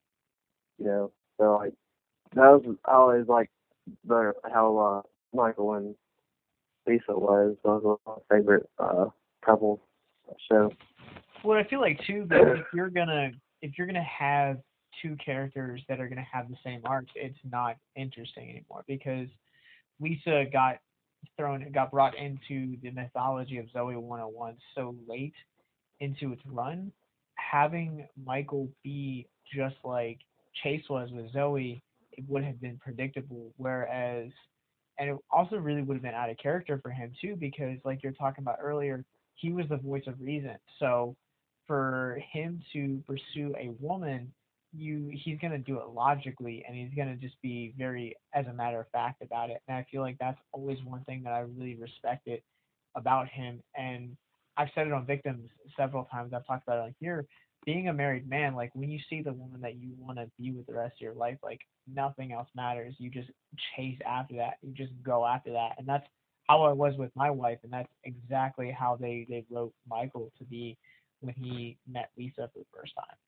You know, so like that was I always like the how uh, Michael and Lisa was. Those were my favorite uh, couples show. Well, I feel like too that if you're gonna if you're gonna have two characters that are gonna have the same arcs, it's not interesting anymore because Lisa got thrown got brought into the mythology of Zoe one oh one so late into its run. Having Michael be just like Chase was with Zoe, it would have been predictable. Whereas, and it also really would have been out of character for him too, because like you're talking about earlier, he was the voice of reason. So for him to pursue a woman, you he's gonna do it logically, and he's gonna just be very as a matter of fact about it. And I feel like that's always one thing that I really respected about him. And I've said it on Victims several times. I've talked about it on here. Being a married man, like when you see the woman that you want to be with the rest of your life, like nothing else matters. You just chase after that. You just go after that, and that's how I was with my wife, and that's exactly how they they wrote Michael to be when he met Lisa for the first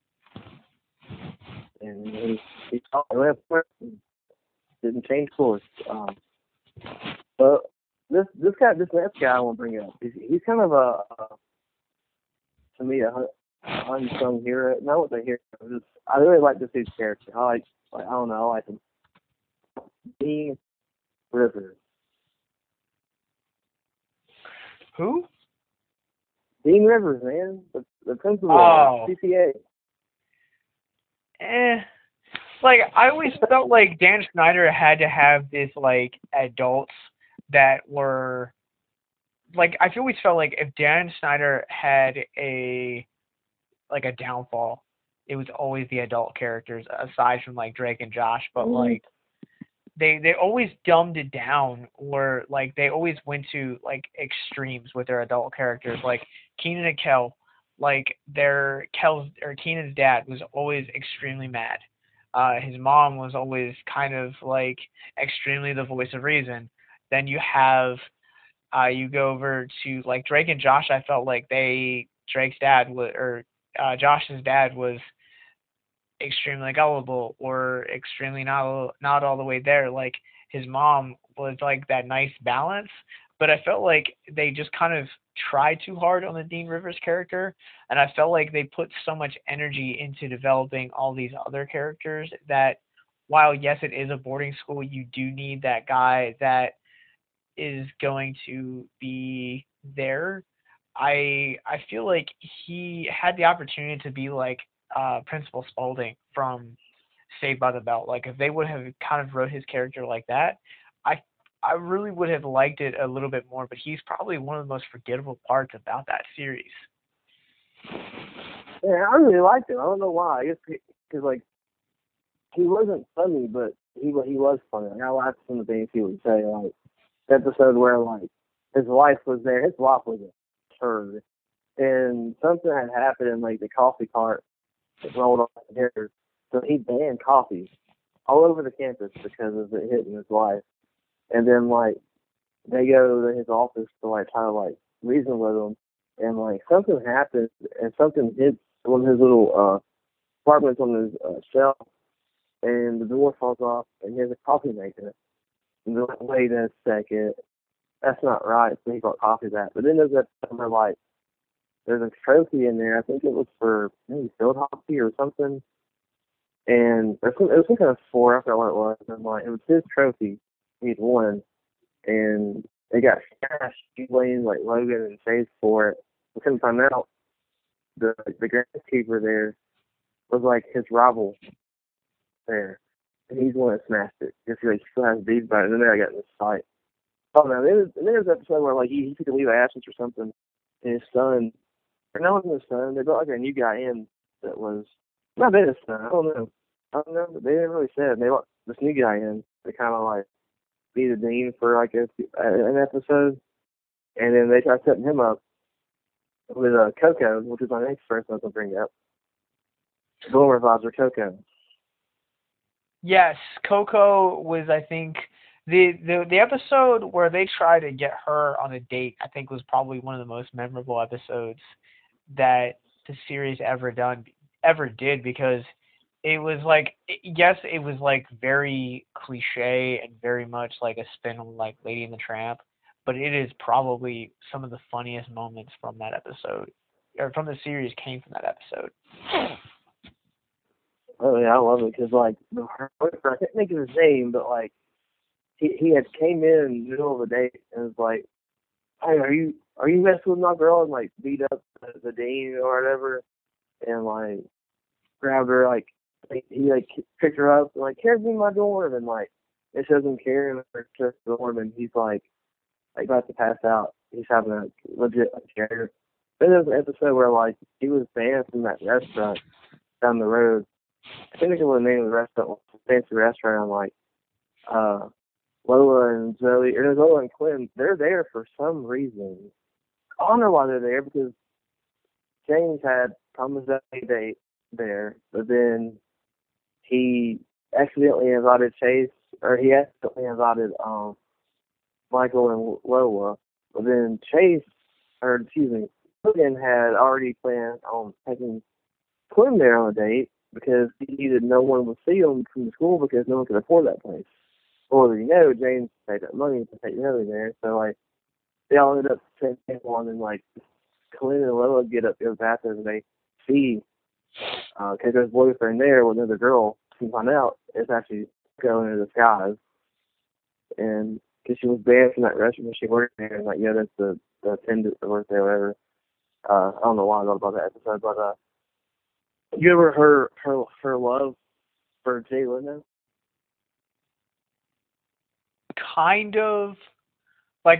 time. And he, he left didn't change course. Um, but this this guy, this next guy I want to bring up, he's, he's kind of a, a to me a unsung hero. Not what they hear. Just, I really like this dude's character. I like, like I don't know, I like him. Dean Rivers. Who? Dean Rivers, man, the, the principal Oh. of C C A. Eh. Like I always felt like Dan Snyder had to have this like adults that were like I always felt like if Dan Snyder had a like a downfall, it was always the adult characters aside from like Drake and Josh, but Mm-hmm. like they they always dumbed it down or like they always went to like extremes with their adult characters like Keenan and Kel, like their Kel's or Keenan's dad was always extremely mad. Uh, his mom was always kind of like extremely the voice of reason. Then you have uh, you go over to like Drake and Josh. I felt like they Drake's dad was or uh, Josh's dad was extremely gullible or extremely not not all the way there. Like his mom was like that nice balance, but I felt like they just kind of tried too hard on the Dean Rivers character, and I felt like they put so much energy into developing all these other characters that while yes, it is a boarding school, you do need that guy that is going to be there. I I feel like he had the opportunity to be like uh, Principal Spaulding from Saved by the Bell. Like if they would have kind of wrote his character like that, I I really would have liked it a little bit more. But he's probably one of the most forgettable parts about that series. Yeah, I really liked it. I don't know why. I guess because like he wasn't funny, but he he was funny. Like, I liked some of the things he would say. Like the episode where like his wife was there. His wife was a turd, and something had happened, and like the coffee cart rolled off the here. So he banned coffee all over the campus because of it hitting his wife. And then like they go to his office to like try to like reason with him, and like something happens, and something hits one of his little uh apartments on his uh, shelf, and the door falls off, and he has a coffee maker. And they're like, wait a second, that's not right. So he got coffee back. But then there's that summer like there's a trophy in there. I think it was for maybe field hockey or something. And it was some kind of sport, I forgot what it was. And like it was his trophy he'd won, and they got smashed. He blamed like Logan and Chase for it. We couldn't find out the the groundskeeper there was like his rival there, and he's the one that smashed it. Just like he still has beef about it. And then I got in this fight. Oh no! Then there's an episode where like he, he took a leave of absence or something, and his son, or no, it wasn't his son. They brought like a new guy in that was not his son. I don't know. I don't know. But they didn't really say it. They brought this new guy in to kind of like be the dean for like a, an episode, and then they tried setting him up with uh, Coco, which is my next person I was gonna bring up. Dorm advisor Coco. Yes, Coco was, I think, the, the the episode where they tried to get her on a date, I think was probably one of the most memorable episodes that the series ever done, ever did, because it was like, yes, it was like very cliche and very much like a spin on like Lady and the Tramp, but it is probably some of the funniest moments from that episode, or from the series came from that episode. Oh yeah, I love it because like the I can't think of his name, but like he he had came in in the middle of the day and was like, "Hey, are you are you messing with my girl?" and like beat up the, the dean or whatever, and like grabbed her like he like picked her up and like carried me in my dorm and like it shows him carrying her to the dorm and he's like like about to pass out. He's having a legit like, scare. Then there's an episode where like he was banned from that restaurant down the road. I can't think of what the name of the restaurant was. A fancy restaurant. Like uh, Lola and Zoe, or no, Lola and Quinn, they're there for some reason. I don't know why they're there because James had promised that date there, but then he accidentally invited Chase, or he accidentally invited um Michael and Lola, but then Chase, or excuse me, Logan had already planned on taking Quinn there on a date because he needed no one would see him from the school because no one could afford that place. Well, you know, James paid that money to take Nelly there, so like they all ended up taking one and like Quinn and Lola get up in the bathroom and they see uh, Keiko's boyfriend there with another girl. To find out it's actually going into disguise, and because she was banned from that restaurant when she worked there, and like yeah, that's the the attendant that worked there, or whatever. Uh, I don't know why I thought about that episode, but uh, you ever heard her her love for Jay Leno? Kind of, like,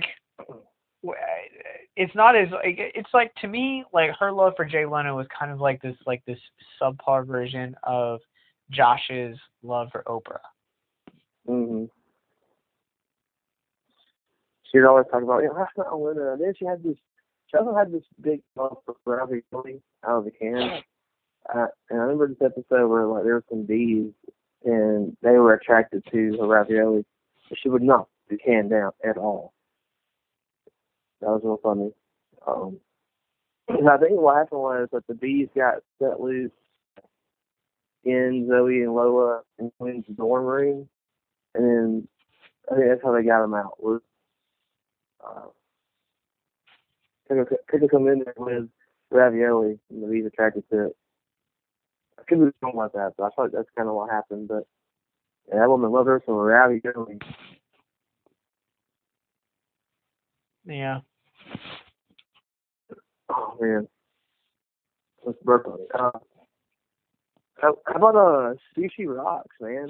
it's not as it's like to me like her love for Jay Leno was kind of like this like this subpar version of Josh's love for Oprah. Mm-hmm. She'd always talk about, you know, that's not Leno. And then she had this, she also had this big love for ravioli out of the can. Uh, and I remember this episode where like there were some bees and they were attracted to her ravioli, but she would not be canned down at all. That was real funny. Um, and I think what happened was that the bees got set loose in Zoe and Lola and Quinn's dorm room, and then I think that's how they got them out. Was uh, could have, could have come in there with ravioli, and he's attracted to it. I could be wrong about that, but I thought that's kind of what happened. But yeah, that woman loved her some ravioli. Yeah. Oh man, let's burp on it. Uh, how, how about uh Sushi Rocks, man?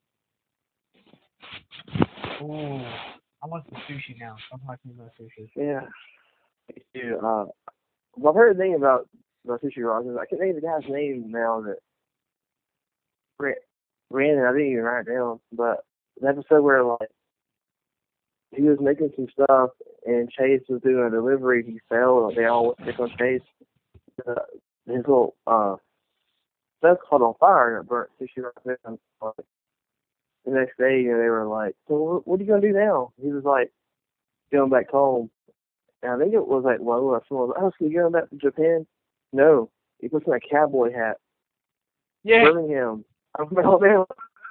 Ooh, I want some sushi now. I'm talking about sushi. Yeah. Dude, uh, well, I've heard a thing about about Sushi Rocks. I can't think of the guy's name now that ran, ran it. I didn't even write it down. But the episode where like he was making some stuff and Chase was doing a delivery, he fell. They all went sick on Chase. Uh, his little uh, stuff caught on fire and it burnt Sushi Rocks down. The next day, you know, they were like, "So what, what are you gonna do now?" He was like, "Going back home." And I think it was like Lola. Someone was like, "Oh, so you going back to Japan?" No, he puts on a cowboy hat. Yeah. Birmingham. I'm from Alabama.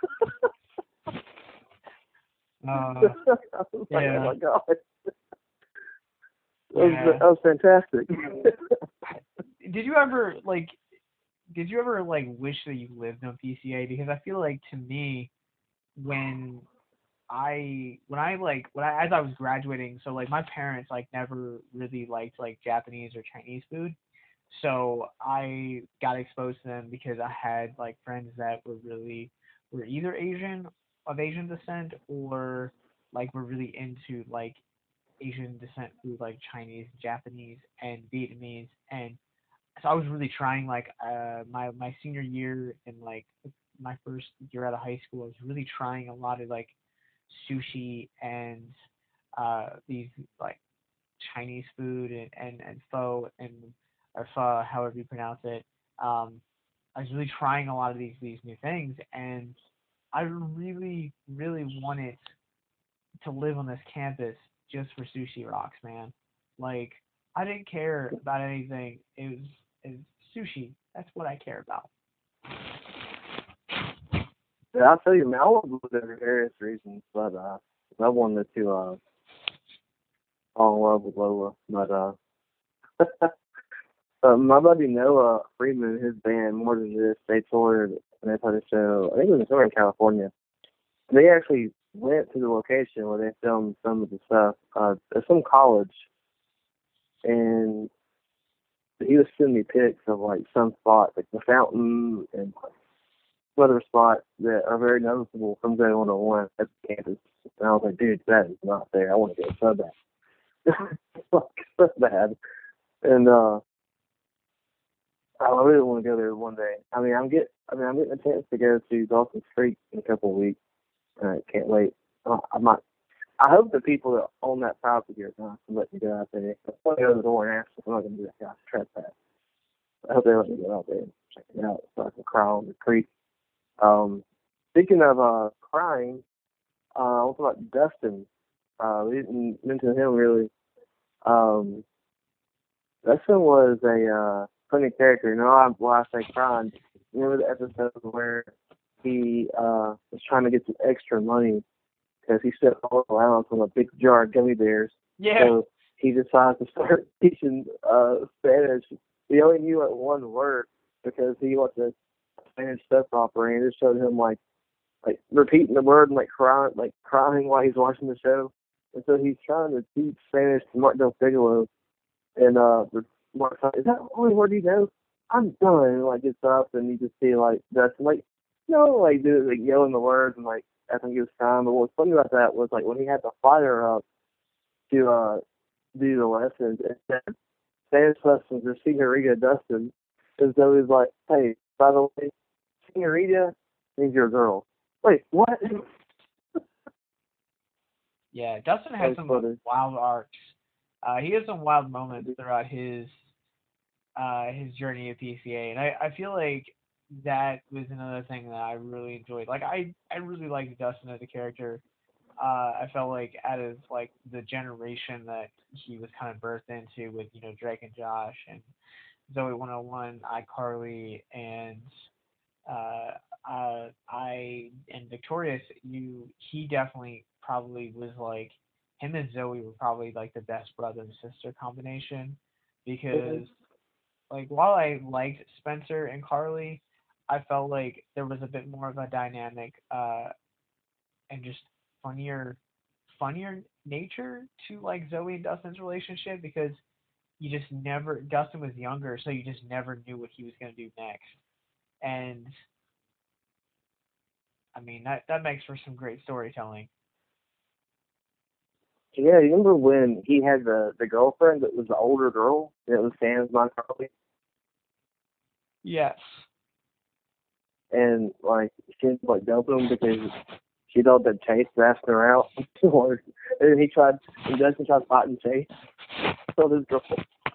Uh, I was like, yeah. oh my god. That Yeah. was, that was fantastic. Did you ever like? Did you ever like wish that you lived on P C A? Because I feel like to me, when I when I like when I as I was graduating, so like my parents like never really liked like Japanese or Chinese food, so I got exposed to them because I had like friends that were really were either Asian of Asian descent or like were really into like Asian descent food like Chinese, Japanese, and Vietnamese, and so I was really trying like uh my my senior year in like my first year out of high school. I was really trying a lot of like sushi and uh these like Chinese food and and, and pho and or pho, however you pronounce it. Um, I was really trying a lot of these these new things, and I really really wanted to live on this campus just for Sushi Rocks, man. Like I didn't care about anything. It was, it was sushi. That's what I care about. Yeah, I'll tell you, man, I love it for various reasons, but uh, I wanted to uh, fall in love with Lola. But uh, uh, my buddy Noah Freeman, his band, More Than This, they toured and they played a show. I think it was somewhere in California. They actually went to the location where they filmed some of the stuff. Uh, at some college, and he was sending me pics of like some spots, like the fountain and like, some other spots that are very noticeable from Zone one oh one at the campus. And I was like, dude, that is not there. I want to go so bad. Like, so bad. And uh, I really want to go there one day. I mean, I'm get, I mean, I'm getting a chance to go to Dawson's Creek in a couple of weeks. I can't wait. Uh, I might. I hope the people that own that property are going to let me go out there. If I go to the door and ask them, I'm not going to do that guy trespass. I hope they let me go out there and check it out so I can cry on the creek. Um, speaking of uh, crying, uh, I want to talk about Dustin. Uh, we didn't mention him really. Um, Dustin was a uh, funny character. You know, I, well, I say crying. Remember the episode where he uh, was trying to get some extra money because he spent all the allowance on a big jar of gummy bears. Yeah. So he decided to start teaching uh, Spanish. He only knew like one word because he watched a Spanish soap opera and it just showed him like like repeating the word and like crying like crying while he's watching the show. And so he's trying to teach Spanish to Mark Del Figaro. And uh, Mark's like, "Is that the only word you know?" "I'm done." And like gets up and you just see like Dustin like no like do like yelling the words and like I think he was crying. But what was funny about that was like when he had to fire her up to uh do the lessons and said Spanish lessons or Senorita Dustin, as though he's like, "Hey, by the way, Senorita means you're a girl." Wait, what? Yeah, Dustin has some funny. wild arcs. Uh, he has some wild moments throughout his uh, his journey at P C A, and I, I feel like that was another thing that I really enjoyed. Like I, I really liked Dustin as a character. Uh, I felt like out of like the generation that he was kind of birthed into with you know Drake and Josh and Zoe one oh one, iCarly, and uh, uh, I and Victorious, you he definitely probably was like him and Zoe were probably like the best brother and sister combination because like while I liked Spencer and Carly, I felt like there was a bit more of a dynamic uh and just funnier funnier nature to like Zoe and Dustin's relationship because you just never Dustin was younger, so you just never knew what he was gonna do next. And I mean that that makes for some great storytelling. Yeah, you remember when he had the, the girlfriend that was the older girl? And it was Sam's not Carly? Yes. And, like, she was, like, dumping him because she thought that Chase was asking her out. And then he tried, and Dustin tried fighting Chase. So this girl.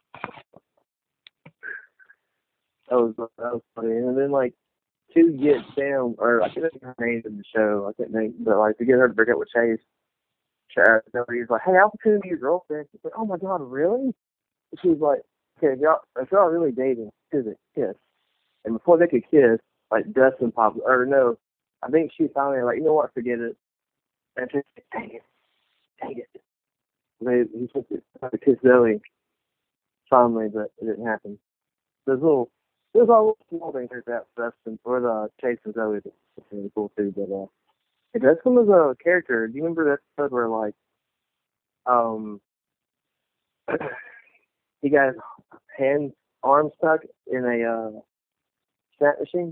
That was, that was funny. And then, like, to get Sam, or I can't think of her name in the show, I can't think, but, like, to get her to break up with Chase, he's like, hey, I'll pretend to be your girlfriend. She's like, oh my God, really? And she was like, okay, if y'all, if y'all really dating, kiss it, kiss. And before they could kiss, like Dustin popped, or no, I think she finally like, you know what, forget it. And she's like, dang it, dang it. They, he took to kiss Zoe finally, but it didn't happen. There's little, there's all little small things like that for Dustin, for the Chase and Zoe. That's really cool too, but uh. It does come as a character. Do you remember that episode where, like, um, he got his hands, arms stuck in a uh, snap machine?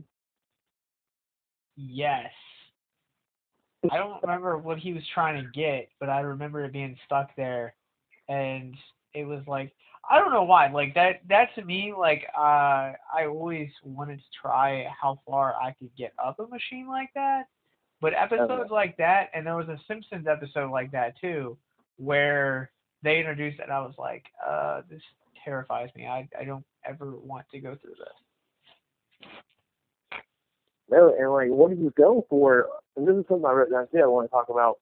Yes. I don't remember what he was trying to get, but I remember it being stuck there, and it was like, I don't know why. Like, that, that to me, like, uh, I always wanted to try how far I could get up a machine like that. But episodes like that, and there was a Simpsons episode like that too, where they introduced it, and I was like, uh, this terrifies me. I, I don't ever want to go through this. No, and like what he was going for, and this is something I wrote down too, I want to talk about.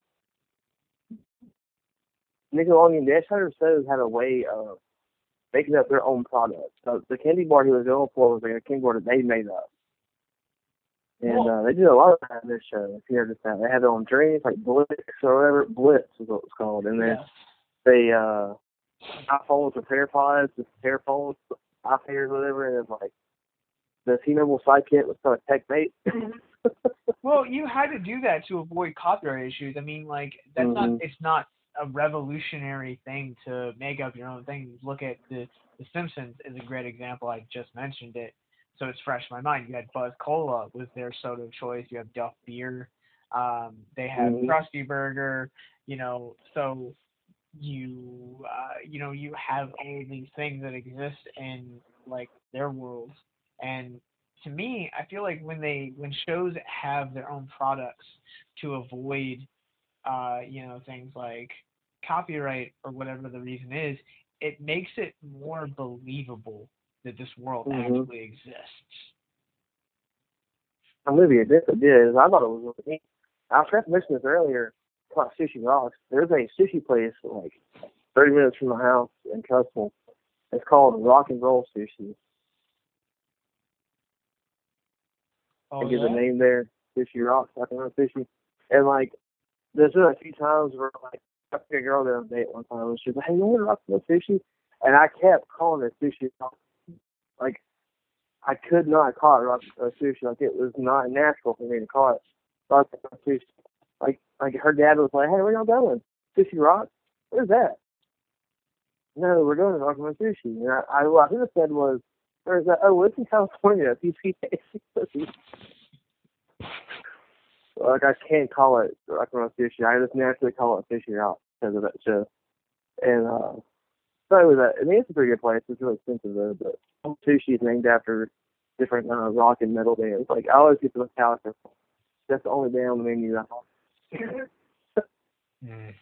Nickelodeon Dash Hunter Shows had a way of making up their own products. So the candy bar he was going for was like a candy bar that they made up. And uh, they did a lot of that in this show. If you heard that, they had their own drinks, like Blitz or whatever. Blitz is what it was called. And then yes. they uh, iPhones with hair pods, just hair phones, iPads, whatever. And it's like the T-Mobile Sidekick was called Tech Mate. Well, you had to do that to avoid copyright issues. I mean, like that's mm-hmm. not. It's not a revolutionary thing to make up your own thing. Look at the The Simpsons is a great example. I just mentioned it. So it's fresh in my mind. You had Buzz Cola was their soda of choice. You have Duff Beer. Um, they have mm-hmm. Krusty Burger. You know, so you uh, you know you have all of these things that exist in like their worlds. And to me, I feel like when they when shows have their own products to avoid uh, you know things like copyright or whatever the reason is, it makes it more believable that this world mm-hmm. actually exists. I'm with you. It did. I thought it was really neat. I forgot to mention this earlier about Sushi Rocks. There's a sushi place like thirty minutes from my house in Custom. It's called Rock and Roll Sushi. Oh, I give yeah? the name there, Sushi Rocks, Rock and Roll Sushi. And like, there's been a few times where like I took a girl there on a date one time and she was like, hey, you want to Rock and Roll Sushi? And I kept calling it Sushi Rocks. Like, I could not call it rock uh, sushi. Like, it was not natural for me to call it rock uh, sushi. Like, like her dad was like, hey, where y'all going? Sushi Rock? Where's that? No, we're going to Rock and Roll Sushi. And I, I, what I should have said was, where's that? Oh, it's in California. P C Sushi. Like, I can't call it Rock and Roll Sushi. I just naturally call it Sushi Rock because of that show. And, uh, so anyway, that, I mean, it's a pretty good place. It's really expensive, though, but sushi is named after different uh, rock and metal bands. Like, I always get the Metallica. That's the only band on the menu I mm.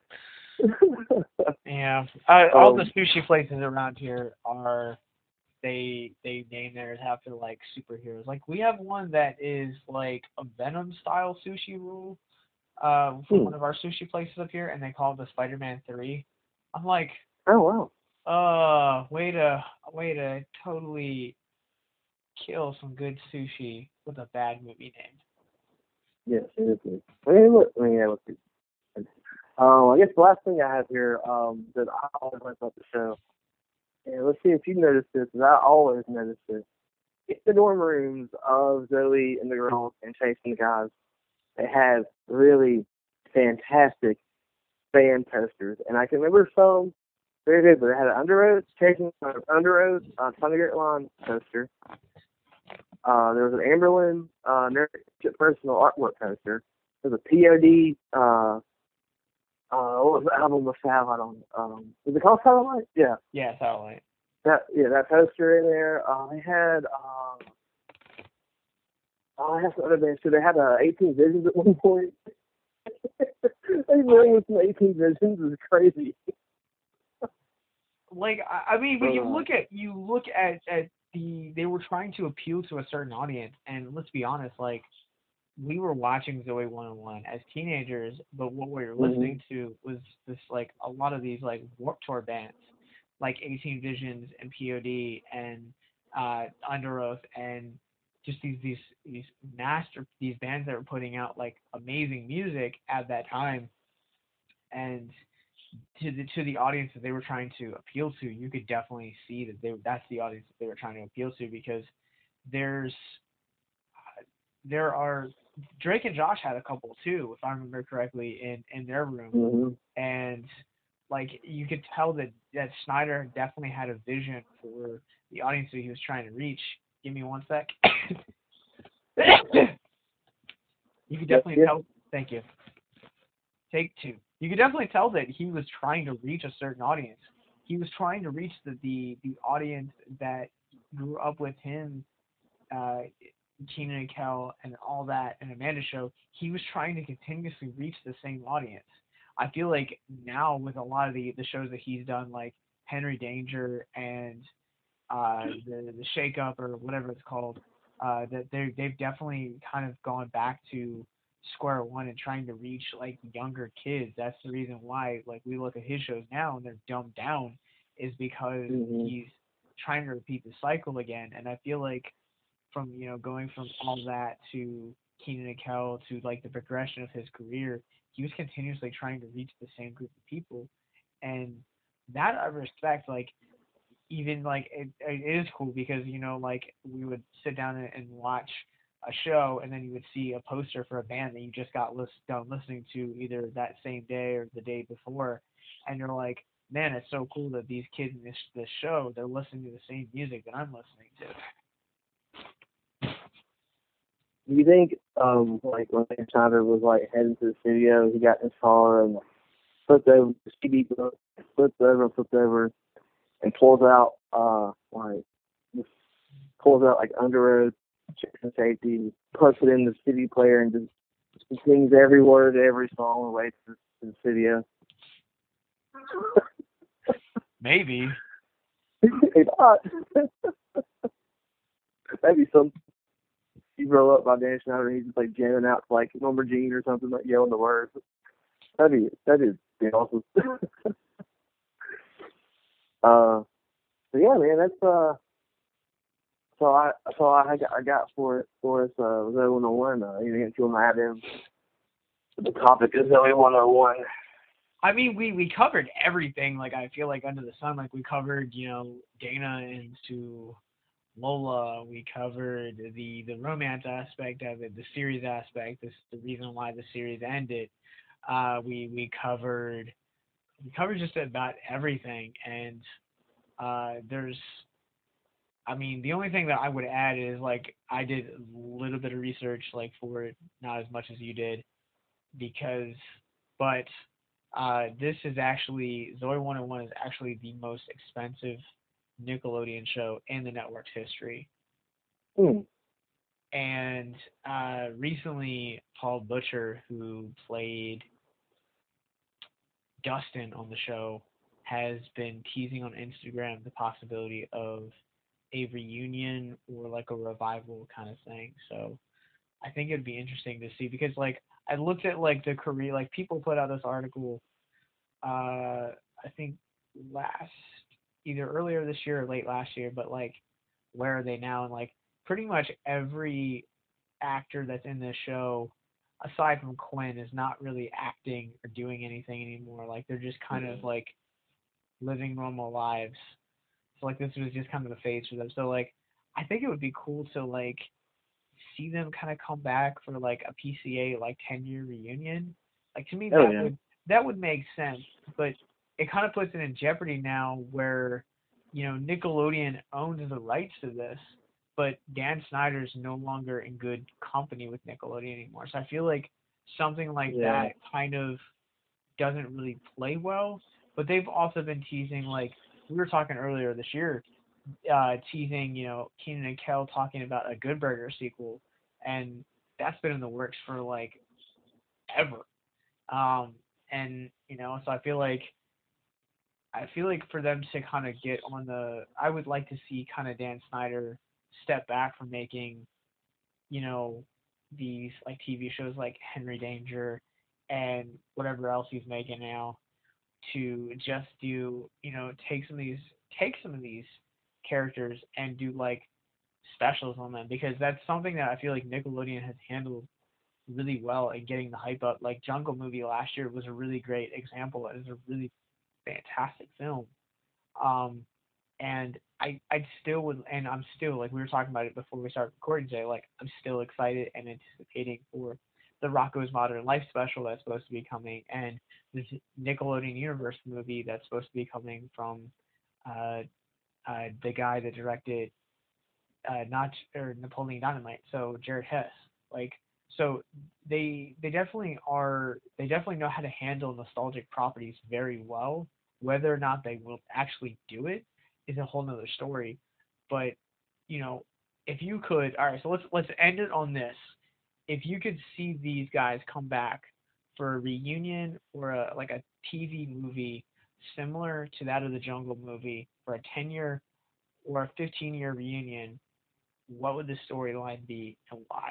Yeah. Uh, all um, the sushi places around here are, they they name theirs after, like, superheroes. Like, we have one that is, like, a Venom-style sushi roll uh, from hmm. one of our sushi places up here, and they call it the Spider-Man three. I'm like... Oh, wow. Uh, way to, way to totally kill some good sushi with a bad movie name. Yes, seriously. I mean, look, I mean, yeah, look, Um, I guess the last thing I have here um, that I always like about the show, and let's see if you noticed this, because I always notice this. In the dorm rooms of Zoe and the girls and Chase and the guys, they have really fantastic fan posters. And I can remember some very good, but they had an Under Oath, Chasing Under Oath, uh, Tommy Gertline poster. Uh, there was an Amberlin uh, Nerd personal artwork poster. There was a P O D, uh, uh, what was the album with Satellite on? Um, was it called Satellite? Yeah. Yeah, Satellite. That, yeah, that poster in there. Uh, they had, um, oh, I have some other bands too. They had uh, eighteen Visions at one point. They really with some eighteen Visions is crazy. Like, I, I mean, when you Uh, look at you look at at the they were trying to appeal to a certain audience, and let's be honest, like we were watching Zoe one oh one as teenagers, but what we were Mhm. listening to was this like a lot of these like Warped Tour bands, like eighteen Visions and P O D and uh, Under Oath and just these these these master these bands that were putting out like amazing music at that time, and to the to the audience that they were trying to appeal to, you could definitely see that they that's the audience that they were trying to appeal to, because there's uh, there are Drake and Josh had a couple too, if I remember correctly, in in their room, Mhm. and like you could tell that that Snyder definitely had a vision for the audience that he was trying to reach. Give me one sec. You could definitely Yeah. tell. Thank you. Take two. You could definitely tell that he was trying to reach a certain audience. He was trying to reach the the, the audience that grew up with him, uh, Kenan and Kel, and all that, and Amanda Show. He was trying to continuously reach the same audience. I feel like now with a lot of the, the shows that he's done, like Henry Danger and uh, the the Shake Up or whatever it's called, uh, that they they've definitely kind of gone back to square one and trying to reach like younger kids. That's the reason why like we look at his shows now and they're dumbed down, is because Mhm. he's trying to repeat the cycle again. And I feel like from you know going from all that to Kenan and Kel to like the progression of his career, he was continuously trying to reach the same group of people, and that I respect. Like even like it, it is cool because you know like we would sit down and, and watch a show, and then you would see a poster for a band that you just got list, done listening to either that same day or the day before, and you're like, man, it's so cool that these kids in this this show, they're listening to the same music that I'm listening to. Do you think, um, like when Snyder was like heading to the studio, he got in his car and flipped over the C D book, flipped over and flipped over, and pulls out, uh, like just pulls out like Under Oath, Chicken Safety, puts it in the C D player, and just sings every word, every song, and waits to the studio? Maybe. Hey, not. Maybe some. He grow up by Dan Schneider, he's just like jamming out to like Number Gene or something, like yelling the words. That'd be that'd be awesome. uh, so yeah, man, that's uh. So I so I got I got for it for us uh Zoe one oh one. Uh, you know, if you want to have him. The topic is Zoe one oh one. I mean, we, we covered everything. Like I feel like under the sun, like we covered, you know, Dana into Lola. We covered the the romance aspect of it, the series aspect, this the reason why the series ended. Uh, we we covered we covered just about everything, and uh, there's, I mean, the only thing that I would add is like I did a little bit of research like for it, not as much as you did, because, but uh, this is actually Zoe one oh one is actually the most expensive Nickelodeon show in the network's history. Hmm. And uh, recently, Paul Butcher, who played Dustin on the show, has been teasing on Instagram the possibility of a reunion or like a revival kind of thing. So I think it'd be interesting to see, because like I looked at like the career, like people put out this article, uh, I think last, either earlier this year or late last year, but like where are they now? And like pretty much every actor that's in this show aside from Quinn, is not really acting or doing anything anymore. Like they're just kind of like living normal lives. So like this was just kind of the phase for them. So like I think it would be cool to like see them kind of come back for like a P C A like ten year reunion. Like to me Oh, that yeah. would that would make sense, but it kind of puts it in jeopardy now where you know Nickelodeon owns the rights to this, but Dan Snyder's no longer in good company with Nickelodeon anymore. So I feel like something like Yeah. that kind of doesn't really play well. But they've also been teasing, like we were talking earlier this year, uh, teasing, you know, Keenan and Kel talking about a Good Burger sequel, and that's been in the works for like ever. Um, and you know, so I feel like I feel like for them to kind of get on the, I would like to see kind of Dan Snyder step back from making, you know, these like T V shows like Henry Danger and whatever else he's making now, to just do, you know, take some of these, take some of these characters and do like specials on them, because that's something that I feel like Nickelodeon has handled really well in getting the hype up. Like Jungle Movie last year was a really great example. It was a really fantastic film. Um, and I I still would, and I'm still, like we were talking about it before we started recording today, like I'm still excited and anticipating for the Rocko's Modern Life special that's supposed to be coming, and this Nickelodeon Universe movie that's supposed to be coming from uh, uh, the guy that directed uh, not or Napoleon Dynamite, so Jared Hess. Like, so they they definitely are they definitely know how to handle nostalgic properties very well. Whether or not they will actually do it is a whole nother story. But you know, if you could, all right, so let's let's end it on this. If you could see these guys come back for a reunion or a like a T V movie similar to that of the Jungle movie for a ten year or a fifteen year reunion, what would the storyline be and why?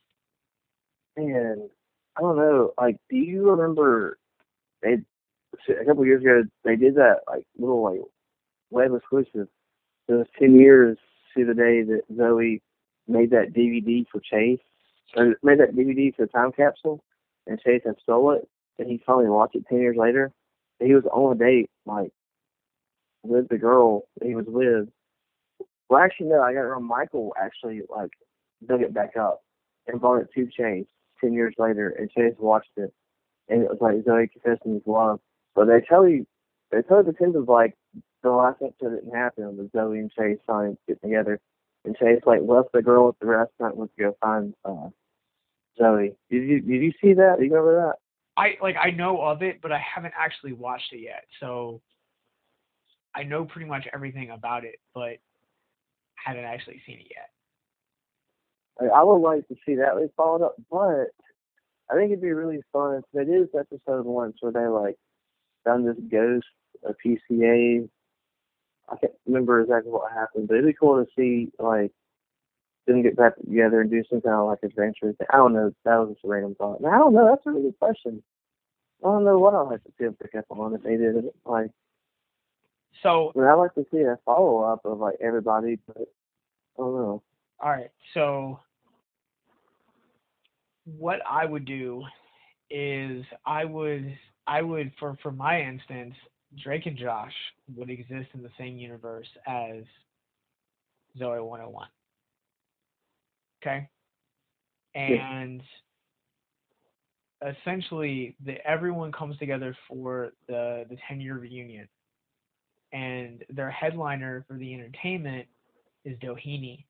And I don't know. Like, do you remember they a couple years ago they did that like little like web exclusive. It was ten years to the day that Zoe made that D V D for Chase, or made that D V D for the time capsule, and Chase had stole it, and he finally watched it ten years later. And he was on a date like with the girl that he was with. Well, actually, no, I got it wrong. Michael actually like dug it back up and brought it to Chase ten years later, and Chase watched it, and it was like Zoe confessing his love. But they tell you, they tell you the truth of like the last episode didn't happen with Zoe and Chase finally getting together, and Chase like left the girl at the restaurant and went to go find uh, Zoe. Did you did you see that? Do you remember that? I like I know of it, but I haven't actually watched it yet. So I know pretty much everything about it, but haven't actually seen it yet. Like, I would like to see that they followed up, but I think it'd be really fun if they did this episode once where they like found this ghost, a P C A. I can't remember exactly what happened, but it'd be cool to see like them get back together and do some kind of like adventure thing. I don't know. That was just a random thought. And I don't know. That's a really good question. I don't know what I'd like to see them pick up on if they did it. Like, So I mean, I'd like to see a follow up of like everybody, but I don't know. all right, so what I would do is I would I would for for my instance, Drake and Josh would exist in the same universe as Zoe one oh one. Okay? And yeah. Essentially the everyone comes together for the the ten year reunion. And their headliner for the entertainment is Doheny.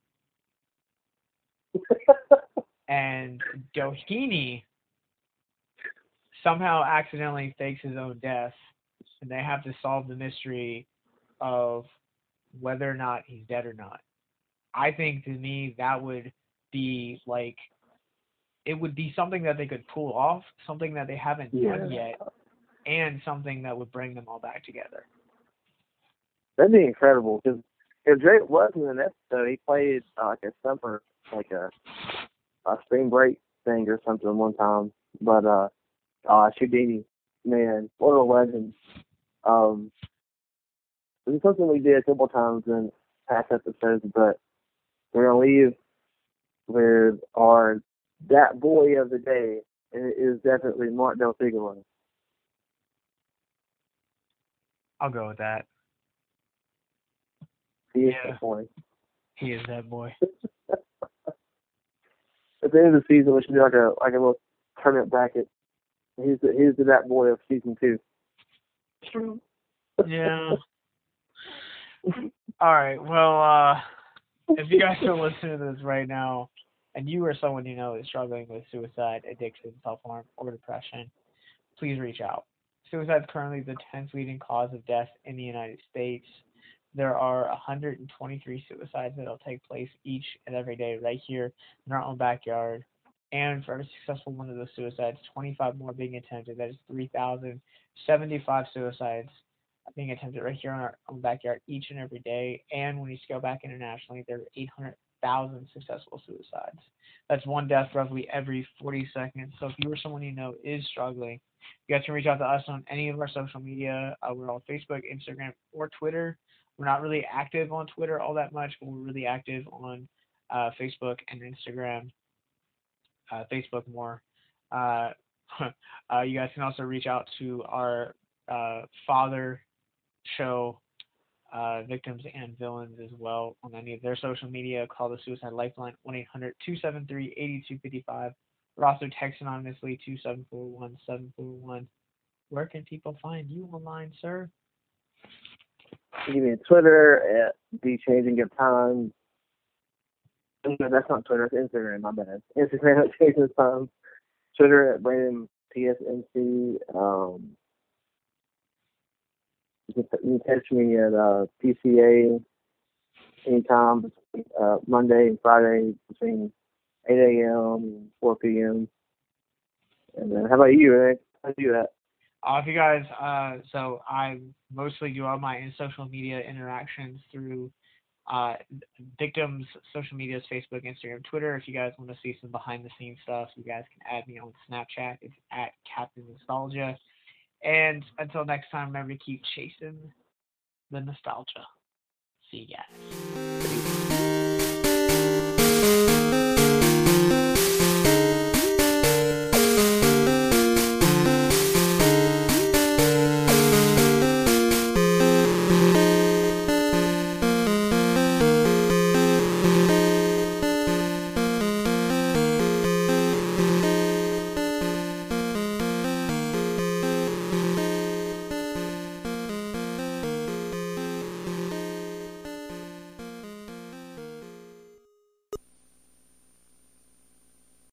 And Doheny somehow accidentally fakes his own death, and they have to solve the mystery of whether or not he's dead or not. I think to me that would be like, it would be something that they could pull off, something that they haven't Yeah. done yet, and something that would bring them all back together. That'd be incredible because if Drake was in an episode, he played uh, like a summer, like a, a spring break thing or something one time. But uh, uh, Houdini, man, what a legend. Um, it's something we did a couple times in past episodes, but we're gonna leave with our that boy of the day, it is definitely Mark Del Figaro. I'll go with that. He is Yeah. that boy. He is that boy. At the end of the season, we should do like a like a little tournament bracket. He's the he's the that boy of season two. Yeah. All right. Well, uh, if you guys are listening to this right now, and you or someone you know is struggling with suicide, addiction, self-harm, or depression, please reach out. Suicide is currently the tenth leading cause of death in the United States. There are one hundred twenty-three suicides that will take place each and every day right here in our own backyard. And for every successful one of those suicides, twenty-five more being attempted. That is three thousand seventy-five suicides being attempted right here in our own backyard each and every day. And when you scale back internationally, there are eight hundred thousand successful suicides. That's one death roughly every forty seconds. So if you or someone you know is struggling, you guys can reach out to us on any of our social media. Uh, we're on Facebook, Instagram, or Twitter. We're not really active on Twitter all that much, but we're really active on uh, Facebook and Instagram. Uh, Facebook more. Uh, uh, you guys can also reach out to our uh, father show, uh, Victims and Villains, as well on any of their social media. Call the Suicide Lifeline one eight hundred two seven three eight two five five. Or also text anonymously two seven four one seven four one. Where can people find you online, sir? You mean Twitter at the Changing of Time. No, that's not Twitter. That's Instagram. My bad. Instagram at Changing of Time. Twitter at Brandon P S N C. Um, you can, you can catch me at uh, P C A anytime between uh, Monday and Friday between eight a.m. and four p.m. And then how about you, Eric? How do you do that? Uh, if you guys, uh, so I mostly do all my social media interactions through uh, Victims' social medias, Facebook, Instagram, Twitter. If you guys want to see some behind-the-scenes stuff, you guys can add me on Snapchat. It's at Captain Nostalgia. And until next time, remember to keep chasing the nostalgia. See you guys.